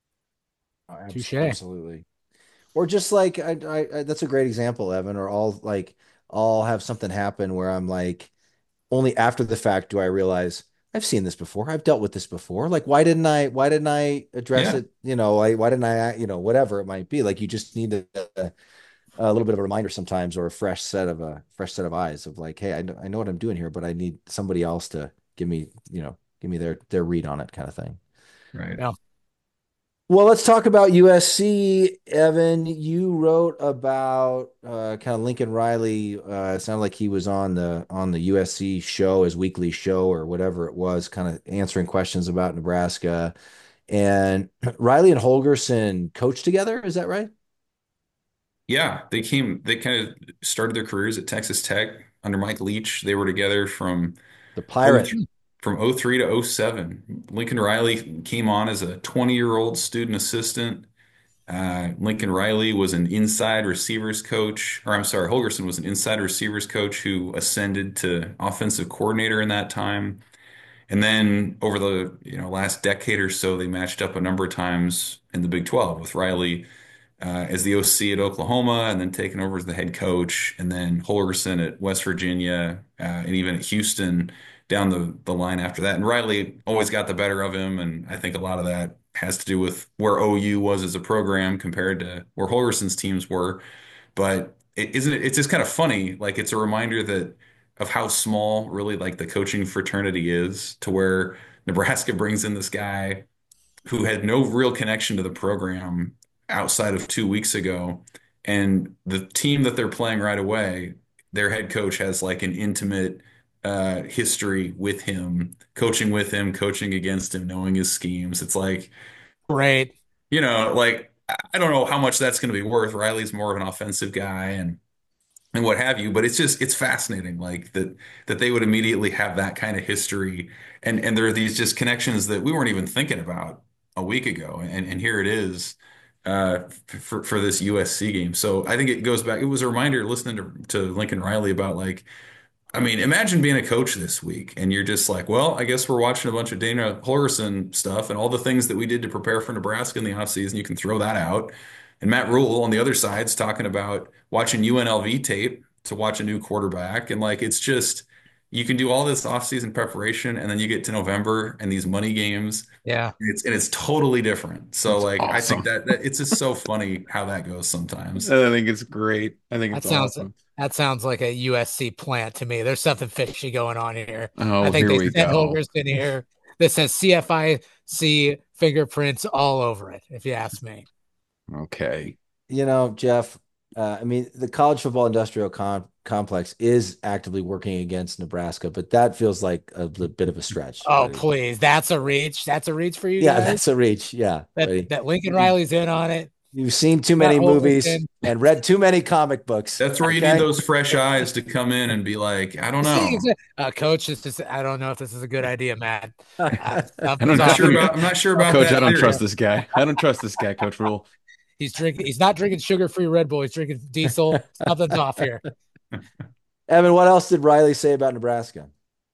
Abs- Touche. absolutely. Or just like I, I, I, that's a great example, Evan. Or I'll like I'll have something happen where I'm like, only after the fact do I realize I've seen this before. I've dealt with this before. Like, why didn't I, why didn't I address Yeah, it? You know, like, why didn't I, you know, whatever it might be. Like, you just need a, a little bit of a reminder sometimes, or a fresh set of a fresh set of eyes of like, hey, I know, I know what I'm doing here, but I need somebody else to give me, you know, give me their, their read on it kind of thing. right. Yeah. Well, let's talk about U S C. Evan, you wrote about uh, kind of Lincoln Riley. Uh, it sounded like he was on the on the U S C show, his weekly show or whatever it was, kind of answering questions about Nebraska. And Riley and Holgerson coached together. Is that right? Yeah, they came, they kind of started their careers at Texas Tech under Mike Leach. They were together from The oh Pirate. from oh three to oh seven. Lincoln Riley came on as a twenty-year-old student assistant. Uh, Lincoln Riley was an inside receivers coach, or I'm sorry, Holgerson was an inside receivers coach who ascended to offensive coordinator in that time. And then over the, you know, last decade or so, they matched up a number of times in the Big twelve with Riley uh, as the O C at Oklahoma, and then taking over as the head coach, and then Holgerson at West Virginia, uh, and even at Houston down the, the line after that. And Riley always got the better of him, and I think a lot of that has to do with where O U was as a program compared to where Holgerson's teams were. But it, isn't it? It's just kind of funny. Like it's a reminder that of how small really like the coaching fraternity is, to where Nebraska brings in this guy who had no real connection to the program outside of two weeks ago. And the team that they're playing right away, their head coach has like an intimate uh, history with him, coaching with him, coaching against him, knowing his schemes. It's like, Great. you know, like I don't know how much that's going to be worth. Riley's more of an offensive guy, and and what have you. But it's just it's fascinating, like that that they would immediately have that kind of history, and and there are these just connections that we weren't even thinking about a week ago, and and here it is uh, for for this U S C game. So I think it goes back. It was a reminder listening to to Lincoln Riley about like I mean, imagine being a coach this week and you're just like, well, I guess we're watching a bunch of Dana Holgerson stuff and all the things that we did to prepare for Nebraska in the offseason. You can throw that out. And Matt Rule on the other side's talking about watching U N L V tape to watch a new quarterback. And like, it's just, you can do all this offseason preparation and then you get to November and these money games. Yeah. And it's, and it's totally different. So It's like, I think awesome. that, that it's just so funny how that goes I sometimes. think it's great. I think That it's sounds awesome. that sounds like a U S C plant to me. There's something fishy going on here. I Oh, think here they we sent go. Holgers in here. This has C F I C fingerprints all over it, if you ask me. Okay. You know, Jeff, uh, I mean, the college football industrial com complex is actively working against Nebraska, but that feels like a li- bit of a stretch, Oh, buddy. please. That's a reach. That's a reach for you Yeah, guys. that's a reach. Yeah, That buddy. that Lincoln You've, Riley's in on it. you've seen too Matt many movies Holgerson. and read too many comic books. That's where you need Okay. those fresh eyes to come in and be like, I don't See, know. uh, coach, this is I don't know if this is a good idea, Matt. Uh, I I'm something's don't, not I off sure don't, here. about I'm not sure about Coach, I that don't theory. trust this guy. I don't trust this guy, Coach Rule. He's drinking. He's not drinking sugar-free Red Bull. He's drinking Diesel. Something's off here. Evan, what else did Riley say about Nebraska?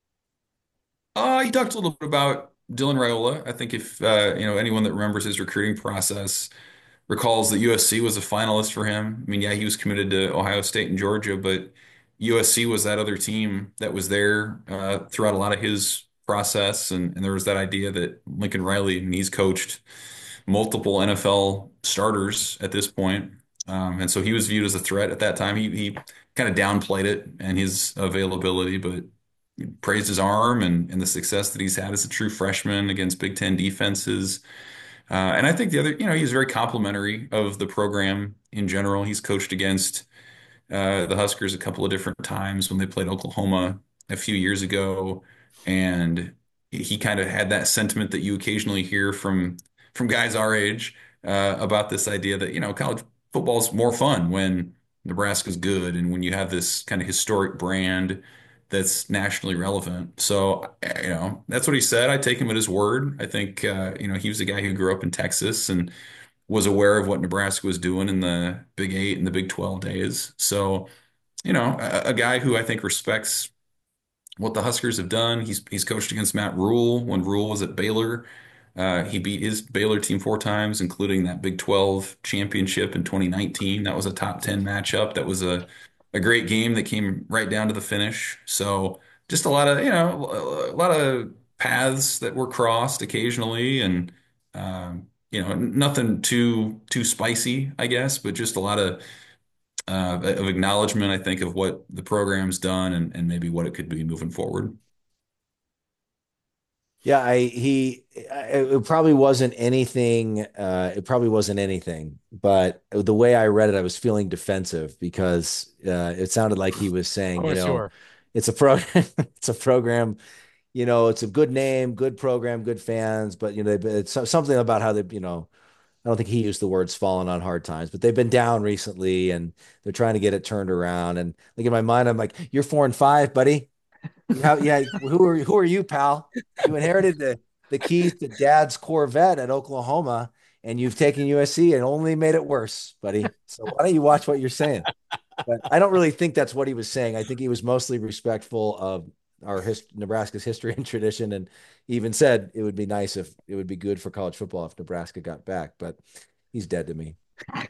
Uh, he talked a little bit about Dylan Raiola. I think if uh, you know anyone that remembers his recruiting process recalls that U S C was a finalist for him. I mean, yeah, he was committed to Ohio State and Georgia, but U S C was that other team that was there uh, throughout a lot of his process, and, and there was that idea that Lincoln Riley, and he's coached multiple N F L starters at this point. Um, and so he was viewed as a threat at that time. He he kind of downplayed it and his availability, but praised his arm and, and the success that he's had as a true freshman against Big Ten defenses. Uh, and I think the other, you know, he's very complimentary of the program in general. He's coached against uh, the Huskers a couple of different times when they played Oklahoma a few years ago, and he kind of had that sentiment that you occasionally hear from from guys our age uh, about this idea that you know college football is more fun when Nebraska's good and when you have this kind of historic brand that's nationally relevant. So, you know, that's what he said. I take him at his word. I think, uh, you know, he was a guy who grew up in Texas and was aware of what Nebraska was doing in the Big Eight and the Big twelve days. So, you know, a, a guy who I think respects what the Huskers have done. He's he's coached against Matt Rule when Rule was at Baylor. Uh, he beat his Baylor team four times, including that Big twelve championship in twenty nineteen. That was a top ten matchup. That was a, a great game that came right down to the finish. So just a lot of, you know, a lot of paths that were crossed occasionally, and um, you know, nothing too too spicy, I guess, but just a lot of uh, of acknowledgement, I think, of what the program's done and, and maybe what it could be moving forward. Yeah, I he it probably wasn't anything uh it probably wasn't anything, but the way I read it I was feeling defensive because uh it sounded like he was saying, Oh, you know, sure. it's a pro it's a program, you know, it's a good name, good program, good fans, but you know, it's something about how they, you know, I don't think he used the words falling on hard times, but they've been down recently and they're trying to get it turned around. And like in my mind, I'm like, you're four and five, buddy. Yeah, yeah. Who are who are you, pal? You inherited the the keys to Dad's Corvette at Oklahoma, and you've taken U S C and only made it worse, buddy. So why don't you watch what you're saying? But I don't really think that's what he was saying. I think he was mostly respectful of our his, Nebraska's history and tradition, and even said it would be nice if it would be good for college football if Nebraska got back. But he's dead to me.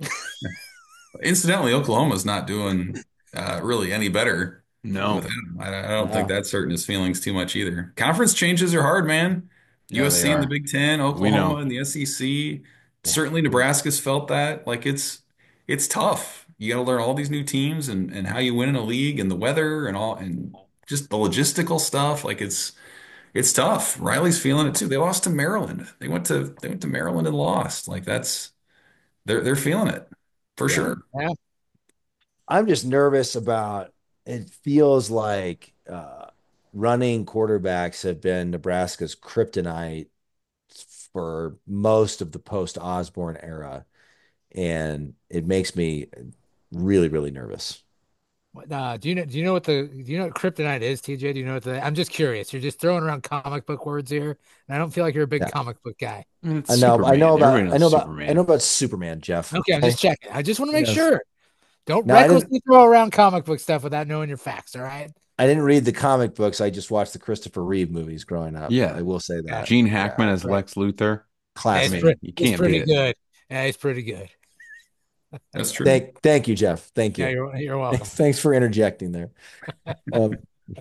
Incidentally, Oklahoma's not doing uh, really any better with No. him. I, I don't think No. that's hurting his feelings too much either. Conference changes are hard, man. Yeah, they U S C in the are. Big Ten, We Oklahoma know. in the S E C. Yeah. Certainly, Nebraska's felt that. Like it's it's tough. You got to learn all these new teams and and how you win in a league and the weather and all and just the logistical stuff. Like it's it's tough. Riley's feeling it too. They lost to Maryland. They went to they went to Maryland and lost. Like that's they're they're feeling it for Yeah. sure. Yeah. I'm just nervous about it feels like uh, running quarterbacks have been Nebraska's kryptonite for most of the post Osborne era. And it makes me really, really nervous. Uh, do you know? Do you know what the? Do you know what kryptonite is, T J? Do you know what the? I'm just curious. You're just throwing around comic book words here, and I don't feel like you're a big Yeah. comic book guy. It's I know, I know Superman. Everybody about, I knows know about, I know Superman. about Superman, Jeff. Okay, I'm Okay. just checking. I just want to make Yes. sure. Don't No, I didn't, recklessly throw around comic book stuff without knowing your facts. All right. I didn't read the comic books. I just watched the Christopher Reeve movies growing up. Yeah. I will say that. Gotcha. Gene Yeah. Hackman as Right. Lex Luthor. Yeah, Classic. it's, I pre- mean, you it's can't pretty beat it. good. Yeah, it's pretty good. That's true. Thank, thank you, Jeff. Thank Yeah, you. you're you're welcome. Thanks for interjecting there. Um,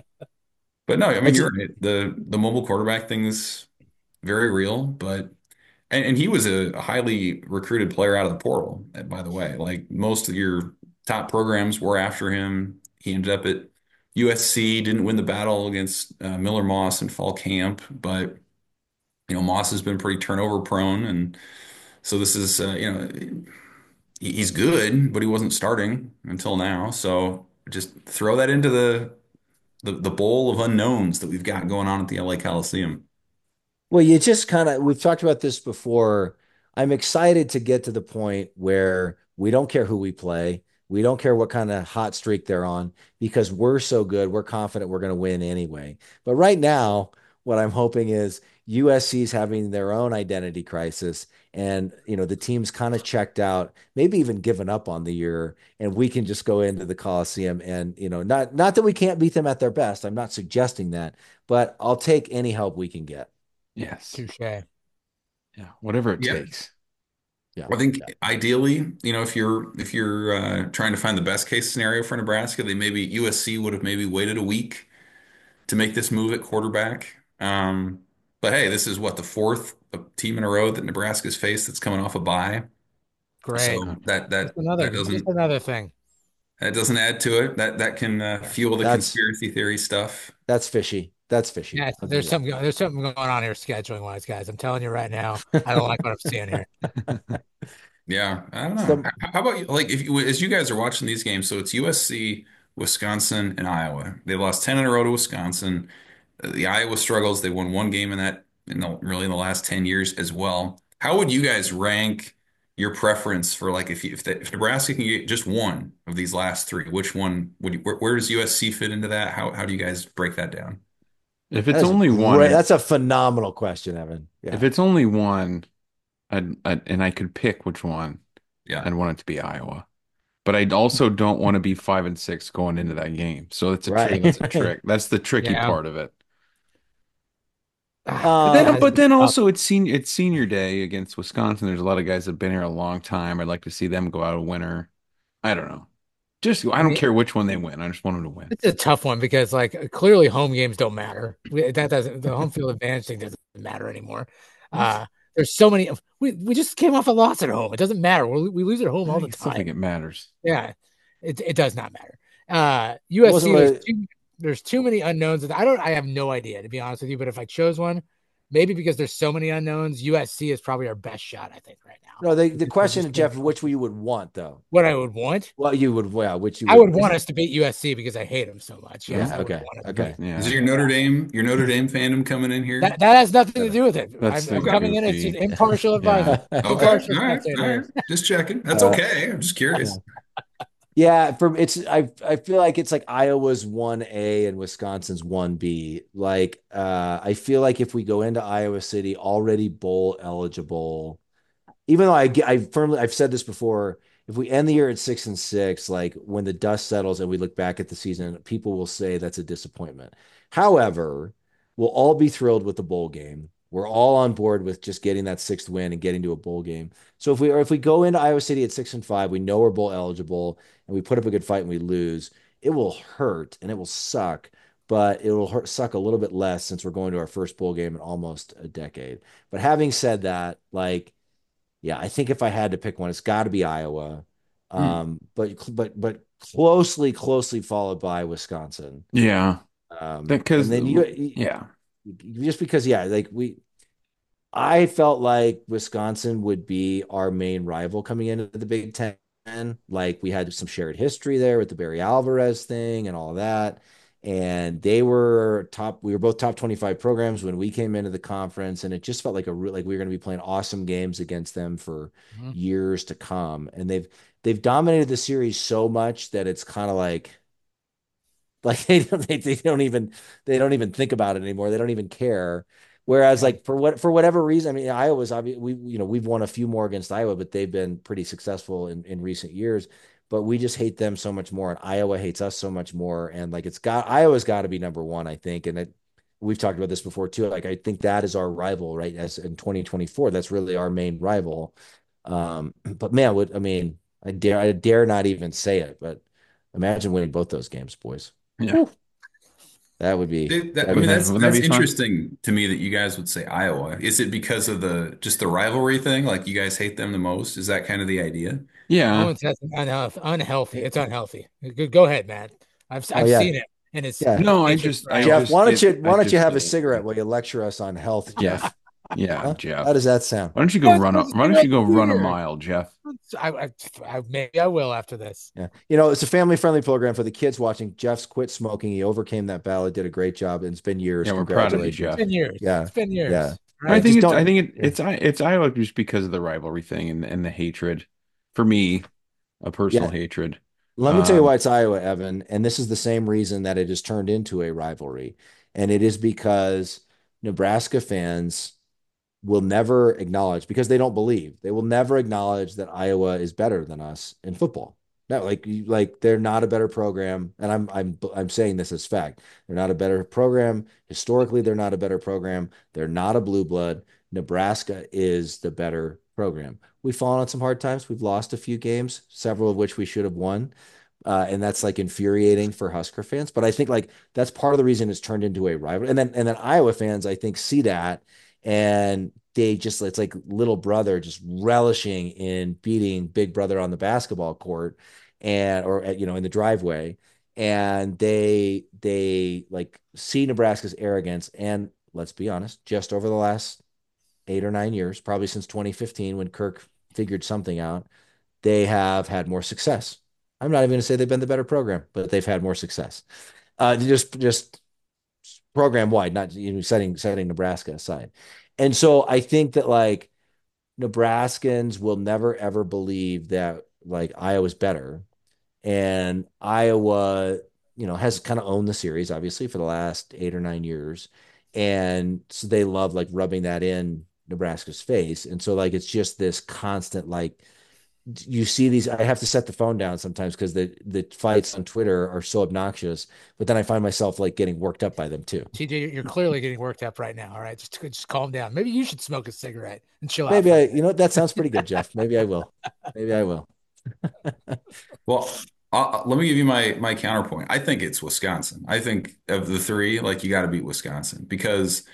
But no, I mean it's, you're right. The the mobile quarterback thing's very real, but and, and he was a highly recruited player out of the portal, eh, by the way. Like most of your top programs were after him. He ended up at U S C, didn't win the battle against uh, Miller Moss in fall camp, but you know Moss has been pretty turnover prone, and so this is uh, you know he- he's good, but he wasn't starting until now. So just throw that into the the, the bowl of unknowns that we've got going on at the L A Coliseum. well, you just kind of, we've talked about this before. I'm excited to get to the point where we don't care who we play. We don't care what kind of hot streak they're on because we're so good. We're confident we're going to win anyway. But right now, what I'm hoping is U S C's having their own identity crisis and, you know, the team's kind of checked out, maybe even given up on the year, and we can just go into the Coliseum and, you know, not not that we can't beat them at their best. I'm not suggesting that, but I'll take any help we can get. Yes. Touche. Yeah. Whatever it Yeah. takes. Yeah. I think ideally, you know, if you're if you're uh, trying to find the best case scenario for Nebraska, they maybe U S C would have maybe waited a week to make this move at quarterback. Um, but hey, this is what the fourth team in a row that Nebraska's faced that's coming off a bye. Great. So that Just that another that just doesn't another thing. that doesn't add to it. That that can uh, fuel the That's conspiracy theory stuff. that's fishy. That's fishy. Yeah, I'll give there's you something there's something going on here scheduling wise, guys. I'm telling you right now. I don't like what I'm seeing here. Yeah, I don't that. know. So, How how about you, like if you as you guys are watching these games, so it's U S C, Wisconsin, and Iowa. They lost ten in a row to Wisconsin. Uh, The Iowa struggles. They won one game in that in the really in the last ten years as well. How would you guys rank your preference for like if you, if, the, if Nebraska can get just one of these last three, which one would you, where, where does U S C fit into that? How how do you guys break that down? If that it's is only one, great. That's a phenomenal question, Evan. if Yeah. it's only one, I'd, I'd and I could pick which one, Yeah. I'd want it to be Iowa. But I also don't want to be five and six going into that game. So it's a trick. Right. That's a trick. That's the tricky Yeah. part of it. Ah, Uh, Then, guys, but then uh, also it's senior it's senior day against Wisconsin. There's a lot of guys that have been here a long time. I'd like to see them go out a winner. I don't know. Just I I don't mean, care which one they win. I just want them to win. it's a tough one because like clearly home games don't matter. We, that doesn't the home field advantage thing doesn't matter anymore. Uh, there's so many. We we just came off a loss at home. It doesn't matter. We, we lose at home all I the still think time. it matters. Yeah, it it does not matter. Uh, It wasn't U S C, there's really, too, there's too many unknowns. I don't. I have no idea to be honest with you. But if I chose one, maybe because there's so many unknowns, U S C is probably our best shot. I think right now. no, the, the Because question, just Jeff, which you would want though. what I would want. Well, you would, well, which you I would, would want us to beat U S C because I hate them so much. Yes, yeah, I would okay, want it. okay. Yeah. Is it your Notre Dame, your Notre Dame fandom coming in here? That that has nothing to do with it. I'm, That's I'm the coming in as goofy- just impartial advisor. Okay, all Impartial right, all spectator. right. Just checking. That's Uh, okay. I'm just curious. Yeah, for it's I I feel like it's like Iowa's one A and Wisconsin's one B. Like uh I feel like if we go into Iowa City already bowl eligible, even though I get I firmly I've said this before, if we end the year at six and six, like when the dust settles and we look back at the season, people will say that's a disappointment. However, we'll all be thrilled with the bowl game. We're all on board with just getting that sixth win and getting to a bowl game. So if we or if we go into Iowa City at six and five, we know we're bowl eligible and we put up a good fight and we lose, it will hurt and it will suck, but it will hurt, suck a little bit less since we're going to our first bowl game in almost a decade. But having said that, like, yeah, I think if I had to pick one, it's got to be Iowa, um, but but but closely, closely followed by Wisconsin. Yeah. Um, Because and then you, yeah. just because, yeah, like we, I felt like Wisconsin would be our main rival coming into the Big Ten. Like we had some shared history there with the Barry Alvarez thing and all that. And they were top, we were both top twenty-five programs when we came into the conference. And it just felt like a real, like we were going to be playing awesome games against them for Mhm. years to come. And they've, they've dominated the series so much that it's kind of like, like they don't, they, they don't even, they don't even think about it anymore. They don't even care. Whereas, like for what for whatever reason, I mean, Iowa's obviously we you know we've won a few more against Iowa, but they've been pretty successful in, in recent years. But we just hate them so much more, and Iowa hates us so much more. And like it's got Iowa's got to be number one, I think. And it, we've talked about this before too. Like I think that is our rival, right? As in twenty twenty-four, that's really our main rival. Um, but man, would I mean, I dare I dare not even say it, but imagine winning both those games, boys. Yeah. Whew. That would be. That- that- I that'd mean, be- that's Wouldn't that that's be fun? interesting to me that you guys would say Iowa. Is it because of the just the rivalry thing? Like you guys hate them the most? Is that kind of the idea? Yeah. Oh, it's that's unhealthy. Unhealthy. It's unhealthy. Go, go ahead, Matt. I've Oh, I've yeah. seen it, and it's Yeah. No, I it's just right. I Jeff, just why don't it- you I why don't you just- have a cigarette while you lecture us on health, Jeff? Yeah, Huh? Jeff. How does that sound? Why don't you go Guys, run up? let's Why do don't you it go run a here. mile, Jeff? I, I, I maybe I will after this. Yeah. You know, it's a family friendly program for the kids watching. Jeff's quit smoking. He overcame that battle. He did a great job. And it's been years. Yeah, we're proud of you, Congratulations. Jeff. It's been years. Yeah. It's been years. Yeah. Right? I think just it's, don't- I think it, yeah. it's it's Iowa just because of the rivalry thing and and the hatred. For me, a personal Yeah. hatred. Let me tell you Um, why it's Iowa, Evan. And this is the same reason that it has turned into a rivalry. And it is because Nebraska fans will never acknowledge because they don't believe. They will never acknowledge that Iowa is better than us in football. No, like you, like they're not a better program, and I'm I'm I'm saying this as fact. They're not a better program. Historically, they're not a better program. They're not a blue blood. Nebraska is the better program. We've fallen on some hard times. We've lost a few games, several of which we should have won. Uh, and that's like infuriating for Husker fans. But I think like that's part of the reason it's turned into a rival. And then and then Iowa fans, I think, see that and they just it's like little brother just relishing in beating big brother on the basketball court and or you know in the driveway. And they they like see Nebraska's arrogance. And let's be honest, just over the last eight or nine years, probably since twenty fifteen when Kirk figured something out, they have had more success. I'm not even going to say they've been the better program, but they've had more success. Uh, just just program wide, not you know, setting setting Nebraska aside. And so I think that like Nebraskans will never ever believe that like Iowa's better, and Iowa, you know, has kind of owned the series obviously for the last eight or nine years, and so they love like rubbing that in Nebraska's face, and so like it's just this constant like you see these. I have to set the phone down sometimes because the the fights on Twitter are so obnoxious. But then I find myself like getting worked up by them too. T J, you're clearly getting worked up right now. All right, just just calm down. Maybe you should smoke a cigarette and chill Maybe out. I, you know, that sounds pretty good, Jeff. Maybe I will. Maybe I will. Well, Uh, let me give you my my counterpoint. I think it's Wisconsin. I think of the three, like you got to beat Wisconsin because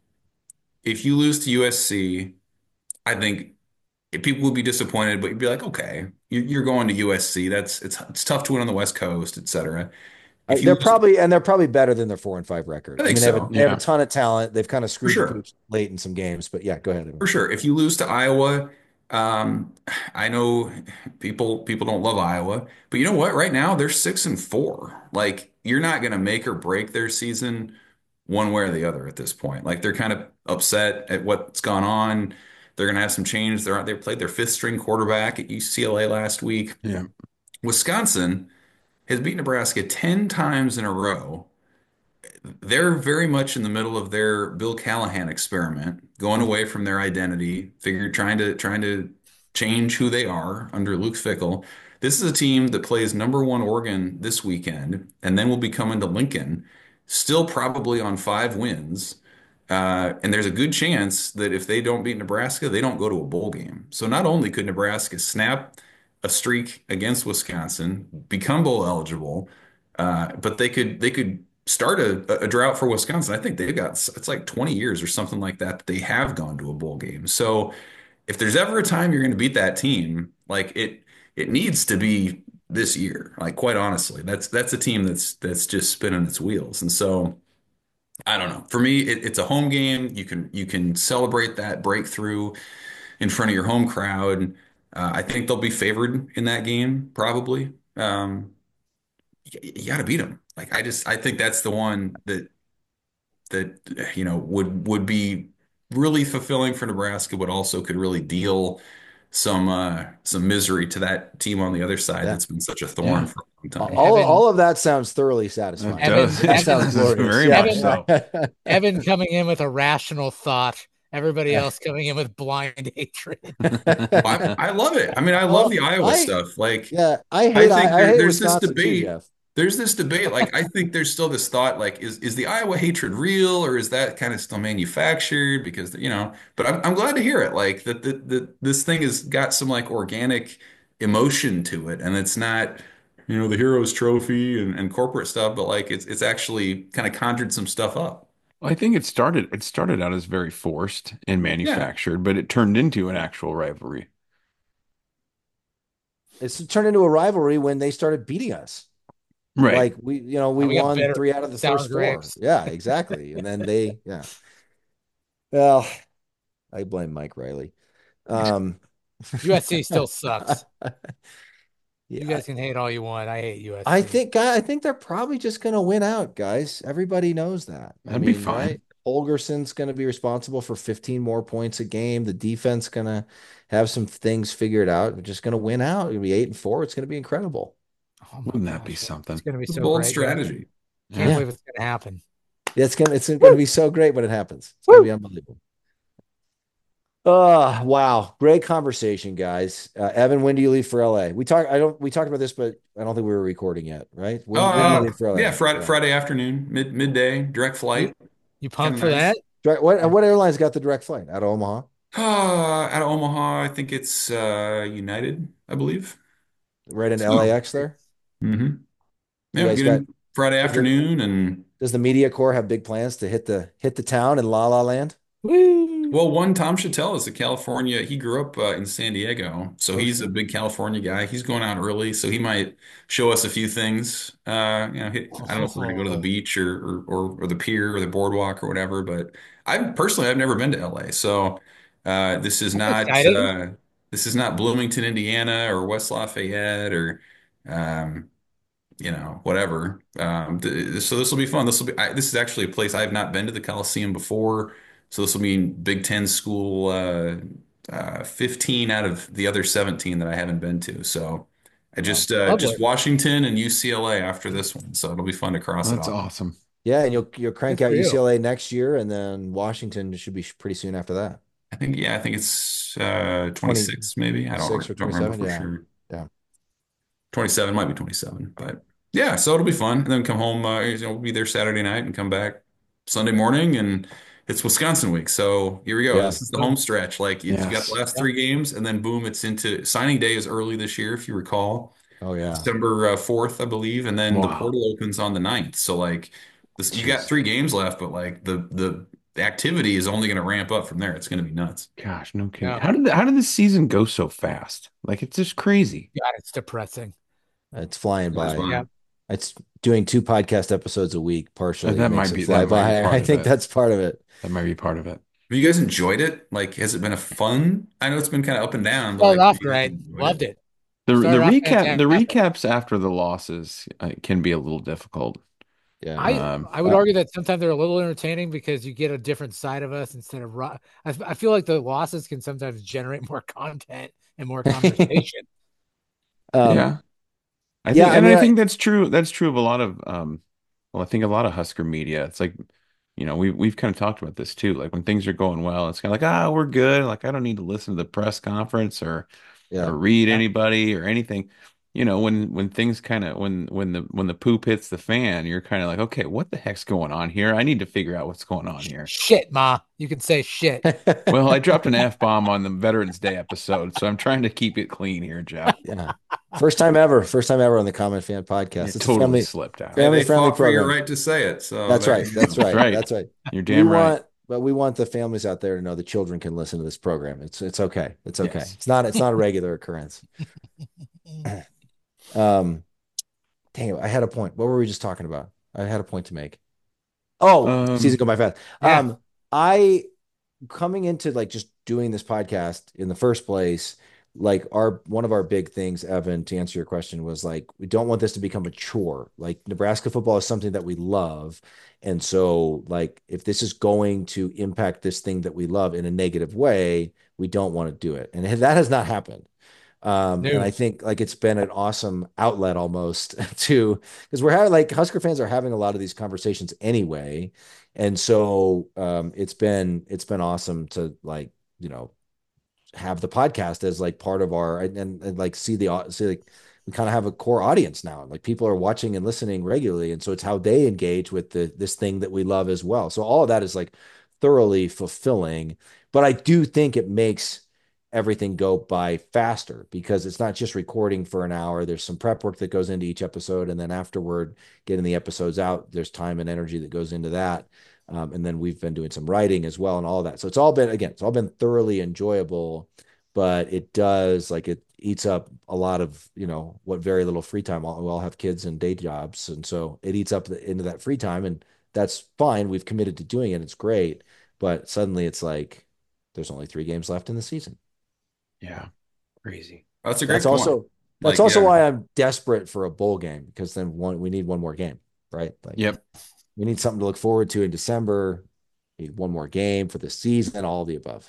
if you lose to U S C, I think people would be disappointed, but you'd be like, okay, you- you're going to U S C. That's it's it's tough to win on the West Coast, et cetera. I, If you they're lose, probably and they're probably better than their four and five record. I I think mean, they have a so they have a Yeah. ton of talent. They've kind of for screwed the sure. pooch late in some games, but yeah, go ahead. For Evan. sure. If you lose to Iowa, um, I know people people don't love Iowa, but you know what? Right now they're six and four. Like you're not going to make or break their season one way or the other at this point. Like they're kind of upset at what's gone on. They're going to have some change. They're they played their fifth string quarterback at U C L A last week. Yeah. Wisconsin has beat Nebraska ten times in a row. They're very much in the middle of their Bill Callahan experiment, going away from their identity, figure trying to trying to change who they are under Luke Fickell. This is a team that plays number one Oregon this weekend, and then will be coming to Lincoln, still probably on five wins. Uh, and there's a good chance that if they don't beat Nebraska, they don't go to a bowl game. So not only could Nebraska snap a streak against Wisconsin, become bowl eligible, uh, but they could they could start a, a drought for Wisconsin. I think they've got it's like twenty years or something like that that they have gone to a bowl game. So if there's ever a time you're going to beat that team, like it it needs to be this year. Like quite honestly, that's that's a team that's that's just spinning its wheels. And so I don't know. For me, it, it's a home game. You can you can celebrate that breakthrough in front of your home crowd. Uh, I think they'll be favored in that game, probably. Um, you, you got to beat them. Like I just I think that's the one that that you know would would be really fulfilling for Nebraska, but also could really deal some uh, some misery to that team on the other side Yeah. that's been such a thorn Yeah. for a long time. All Evan, all of that sounds thoroughly It satisfying. Evan, does. That It Evan, sounds does glorious. very Yeah. much so. Evan coming in with a rational thought. Everybody else coming in with blind hatred. I, I love it. I mean, I love Well, the Iowa I stuff. Like yeah, I I hate think I, I there, hate there's this Wisconsin too, debate. Jeff. There's this debate. Like I think there's still this thought. Like is is the Iowa hatred real or is that kind of still manufactured? Because you know. But I'm I'm glad to hear it. Like that that that this thing has got some like organic emotion to it, and it's not you know the Heroes Trophy and, and corporate stuff, but like it's it's actually kind of conjured some stuff up. I think it started it started out as very forced and Yeah. manufactured, but it turned into an actual rivalry. It's turned into a rivalry when they started beating us. Right. Like we, you know, we We got won better three out of the sour first four. grapes. Yeah, exactly. And then they, yeah. Well, I blame Mike Riley. Um, U S C still sucks. You yeah, guys can hate all you want. I hate U S C. I think I think they're probably just going to win out, guys. Everybody knows that. I That'd be mean, fine. right? Holgerson's going to be responsible for fifteen more points a game. The defense going to have some things figured out. We're just going to win out. It'll be eight and four. It's going to be incredible. Oh my Wouldn't that be gosh, something? It's going to be It's a so bold great. strategy. Can't Yeah. believe it's going to happen. It's gonna it's going to be so great when it happens. It's going to be unbelievable. Oh, wow. Great conversation, guys. Uh, Evan, when do you leave for L A? We talked I don't we talked about this, but I don't think we were recording yet, right? When, when do you Uh, leave for L A? yeah, Friday Friday afternoon, mid midday, direct flight. You pumped for Kinda nice. that? Direct- What what airline's got the direct flight? Out of Omaha? Uh, out of Omaha, I think it's uh United, I believe. Right in So, L A X there? hmm You Yeah, we guys get got in Friday does the, afternoon, and does the media corps have big plans to hit the hit the town in La La Land? Woo! well, one Tom Chattel is a California. He grew up uh, in San Diego, so Oh he's a shit. big California guy. He's going out early, so he might show us a few things. Uh, you know, he, I don't know if we're gonna go to the Oh, beach or, or or or the pier or the boardwalk or whatever, but I personally I've never been to L A, so uh, this is that's not exciting. uh, this is not Bloomington, Indiana, or West Lafayette or um, you know, whatever. Um, th so this will be fun. This will be, I, this is actually a place I have not been to the Coliseum before. So this will be Big Ten school, uh, uh, fifteen out of the other seventeen that I haven't been to. So I Wow. just, uh, Lovely. just Washington and U C L A after this one. So it'll be fun to cross it That's off. awesome. Yeah, and you'll you'll crank Good out for you. U C L A next year, and then Washington should be pretty soon after that. I think, yeah, I think it's, uh, twenty-six maybe. I don't, twenty-six or don't remember twenty-seven. for Yeah. sure. Yeah. twenty-seven might be twenty-seven, but yeah, so it'll be fun. And then come home, uh, you know, we'll be there Saturday night and come back Sunday morning, and it's Wisconsin week. So here we go. Yeah. This is the home stretch. Like you, you got the Yes. last Yeah. three games, and then boom, it's into signing day is early this year, if you recall. Oh yeah. December uh, fourth, I believe, and then the Wow. portal opens on the ninth. So like this, you got Jeez. three games left, but like the the, the activity is only going to ramp up from there. It's going to be nuts. Gosh, no kidding. Yeah. How did the, how did this season go so fast? Like it's just crazy. God, it's depressing. It's flying That's by. Yeah. fine. It's doing two podcast episodes a week Uh, partially That makes might it be fly that might be by. part I of think it. that's part of it. That might be part of it. Have you guys enjoyed it? Like, has it been a fun? I know it's been kind of up and down, but Started like, have off you guys great. enjoyed Loved it? it. The the Started off recap the fantastic. recaps after the losses uh, can be a little difficult. Yeah. I Um, I would Uh, argue that sometimes they're a little entertaining because you get a different side of us instead of ro- I, I feel like the losses can sometimes generate more content and more conversation. um, yeah, I yeah, think, I and mean, I I, think that's true. That's true of a lot of, um, well, I think a lot of Husker media. It's like, you know, we we've kind of talked about this too. Like when things are going well, it's kind of like, ah, we're good. Like I don't need to listen to the press conference or yeah. or read Yeah. anybody or anything. You know, when when things kind of when when the when the poop hits the fan, you're kind of like, okay, what the heck's going on here? I need to figure out what's going on here. Shit, Ma. You can say shit. Well, I dropped an F bomb on the Veterans Day episode, so I'm trying to keep it clean here, Jeff. Yeah. First time ever. First time ever on the Common Fan Podcast. It It's a totally family slipped out. Hey, family they friendly fought for your program. right to say it, so That's there right. you That's go. That's right. right. That's right. You're We damn right. want, but we want the families out there to know the children can listen to this program. It's it's okay. It's okay. Yes. It's not it's not a regular occurrence. Um, dang it, I had a point. What were we just talking about? I had a point to make. Oh, season Um, go by fast. Yeah. Um, I coming into like just doing this podcast in the first place, like our one of our big things, Evan, to answer your question, was like we don't want this to become a chore. Like Nebraska football is something that we love. And so, like, if this is going to impact this thing that we love in a negative way, we don't want to do it. And that has not happened. Um, and I No. think like it's been an awesome outlet almost to because we're having like Husker fans are having a lot of these conversations anyway. And so um it's been it's been awesome to like, you know, have the podcast as like part of our and, and, and like see the au- see like we kind of have a core audience now. Like people are watching and listening regularly. And so it's how they engage with the this thing that we love as well. So all of that is like thoroughly fulfilling. But I do think it makes everything go by faster because it's not just recording for an hour. There's some prep work that goes into each episode, and then afterward, getting the episodes out, there's time and energy that goes into that. Um, and then we've been doing some writing as well and all that. So it's all been again, it's all been thoroughly enjoyable, but it does like it eats up a lot of you know what very little free time. We all have kids and day jobs, and so it eats up the, into that free time, and that's fine. We've committed to doing it. It's great, but suddenly it's like there's only three games left in the season. yeah, crazy. That's a That's great point. also that's Like, also yeah, why I'm desperate for a bowl game because then one we need one more game, right? Like Yep. we need something to look forward to in December. We need one more game for the season, all of the above.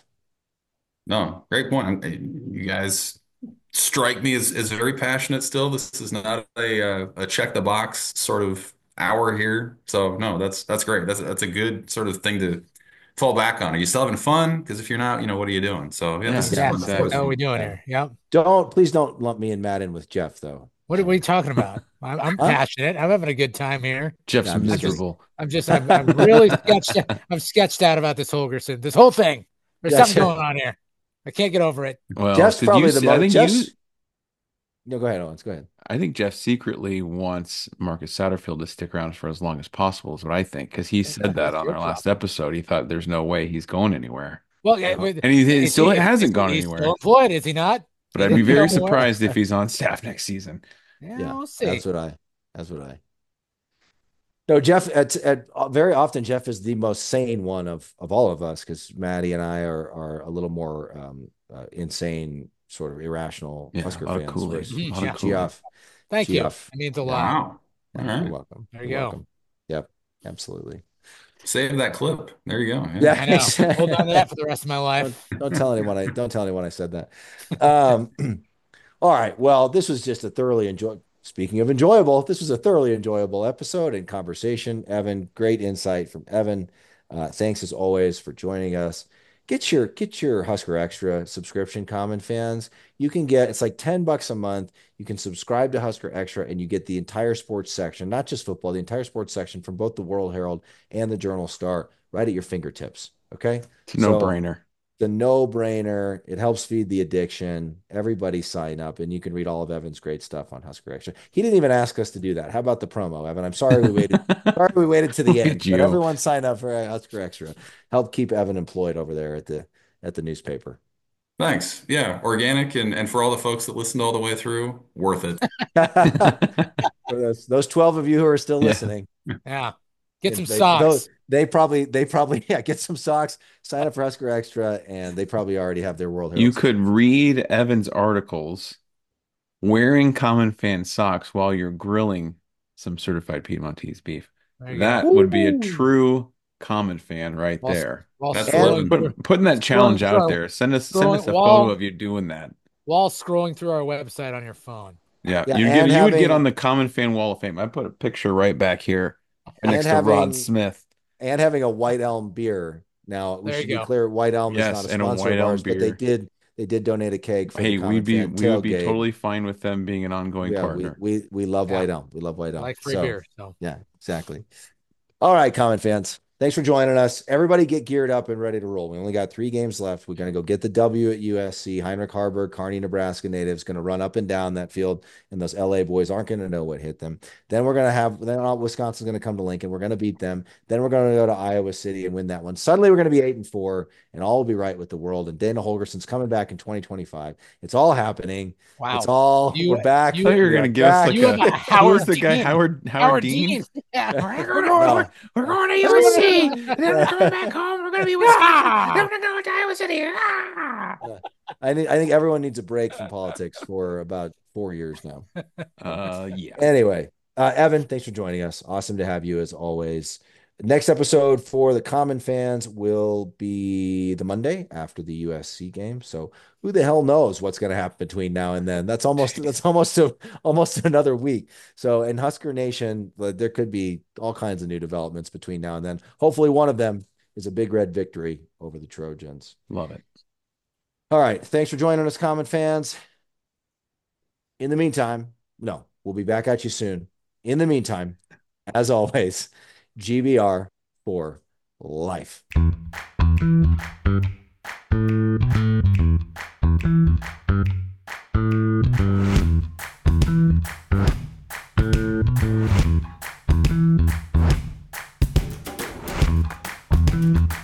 no, great point. You guys strike me as, as very passionate still. This is not a uh, a check the box sort of hour here. So no, that's that's great. That's that's a good sort of thing to fall back on. Are you still having fun? Because if you're not, you know, what are you doing? So yeah, this Yeah, is Yeah, Yeah. fun. of It's What the course. always hell are we fun. doing Yeah. here? Yep. Don't please don't lump me and Matt in with Jeff though. What are, what are you talking about? I'm, I'm Huh? passionate. I'm having a good time here. Jeff's Yeah, I'm just miserable. I'm just, I'm, I'm really sketched. I'm sketched out about this Holgerson, this whole thing. There's Yeah, something going on here. I can't get over it. Well, Jeff's so do probably you the see, I most. think Jeff's. you No, go ahead, Owens. Go ahead. I think Jeff secretly wants Marcus Satterfield to stick around for as long as possible, is what I think, because he said that That's on your our last problem. episode. He thought there's no way he's going anywhere. Well, yeah, Uh, with- And he, he is still he, hasn't is gone he, he's anywhere. still employed, is he not? But He I'd be didn't go very anywhere? surprised if he's on staff next season. Yeah, Yeah, we'll see. that's what I. That's what I. No, Jeff. At, at very often, Jeff is the most sane one of of all of us because Maddie and I are are a little more um, uh, insane, sort of irrational Yeah, a Husker lot of fans. Kool-Aid. Whereas Mhm, A lot yeah. of Kool-Aid. Geoff, Thank you. Geoff, That means a yeah, lot. Wow. All yeah, you're right. welcome. There you You're go. welcome. Yep, absolutely. Save that clip. There you go. Yeah, I know. Hold on to that for the rest of my don't, life. don't tell anyone I don't tell anyone I said that. Um, all right. Well, this was just a thoroughly enjoy. Speaking of enjoyable, this was a thoroughly enjoyable episode and conversation. Evan, great insight from Evan. Uh, thanks as always for joining us. Get your get your Husker Extra subscription, Common fans. You can get it's like ten bucks a month. You can subscribe to Husker Extra and you get the entire sports section, not just football, the entire sports section from both the World Herald and the Journal Star right at your fingertips. Okay. It's a So no-brainer. The no-brainer. It helps feed the addiction. Everybody sign up, and you can read all of Evan's great stuff on Husker Extra. He didn't even ask us to do that. How about the promo, Evan? I'm sorry we waited. Sorry we waited to the Look end, at but you. everyone sign up for Husker Extra. Help keep Evan employed over there at the at the newspaper. Thanks. Yeah, organic, and and for all the folks that listened all the way through, worth it. For those, those twelve of you who are still Yeah. listening, Yeah. Get some they, socks. those- they probably they probably yeah get some socks, sign up for Husker Extra, and they probably already have their World You Herald. could read Evan's articles wearing Common Fan socks while you're grilling some certified Piedmontese beef. There you That go. would be a Ooh. true Common Fan right While- there. While That's scrolling, what- through, Put, putting that challenge Scrolling out through- there. Send us send scrolling- us a while- photo of you doing that. while scrolling through our website on your phone. Yeah, Yeah, you and get you would get having- on the Common Fan Wall of Fame. I put a picture right back here next to having- Rod Smith. and having a White Elm beer. Now we There should you be go. clear: White Elm Yes, is not a and a sponsor White of Elm ours, but they beer. did they did donate a keg for Hey, the Common we'd be Fan we would be tailgate. totally fine with them being an ongoing Yeah, we, partner. we we love Yeah. White Elm. We love White I Elm. like free So, beer. So yeah, exactly. All right, Common fans. Thanks for joining us. Everybody get geared up and ready to roll. We only got three games left. We're going to go get the W at U S C. Heinrich Harburg, Kearney, Nebraska natives going to run up and down that field, and those L A boys aren't going to know what hit them. Then we're going to have, then Wisconsin's going to come to Lincoln. We're going to beat them. Then we're going to go to Iowa City and win that one. Suddenly we're going to be eight and four, and all will be right with the world. And Dana Holgerson's coming back in twenty twenty-five. It's all happening. wow. It's all, You- we're back. I thought you were We going to are give us back. like You a have a Howard who's the guy Dean. Howard Howard, Howard Dean. Dean. Yeah. We're going, No. we're, we're going to U S C. And then we're coming back home. We're going to be Wisconsin. Then we're going to go to Iowa City. Ah! I think I think everyone needs a break from politics for about four years now. Uh, yeah. Anyway, uh, Evan, thanks for joining us. Awesome to have you as always. Next episode for the Common fans will be the Monday after the U S C game. So who the hell knows what's going to happen between now and then? That's almost that's almost a, almost another week. So in Husker Nation, there could be all kinds of new developments between now and then. Hopefully, one of them is a big red victory over the Trojans. Love it. All right. Thanks for joining us, Common fans. In the meantime, no, we'll be back at you soon. In the meantime, as always, G B R for life. Thank you.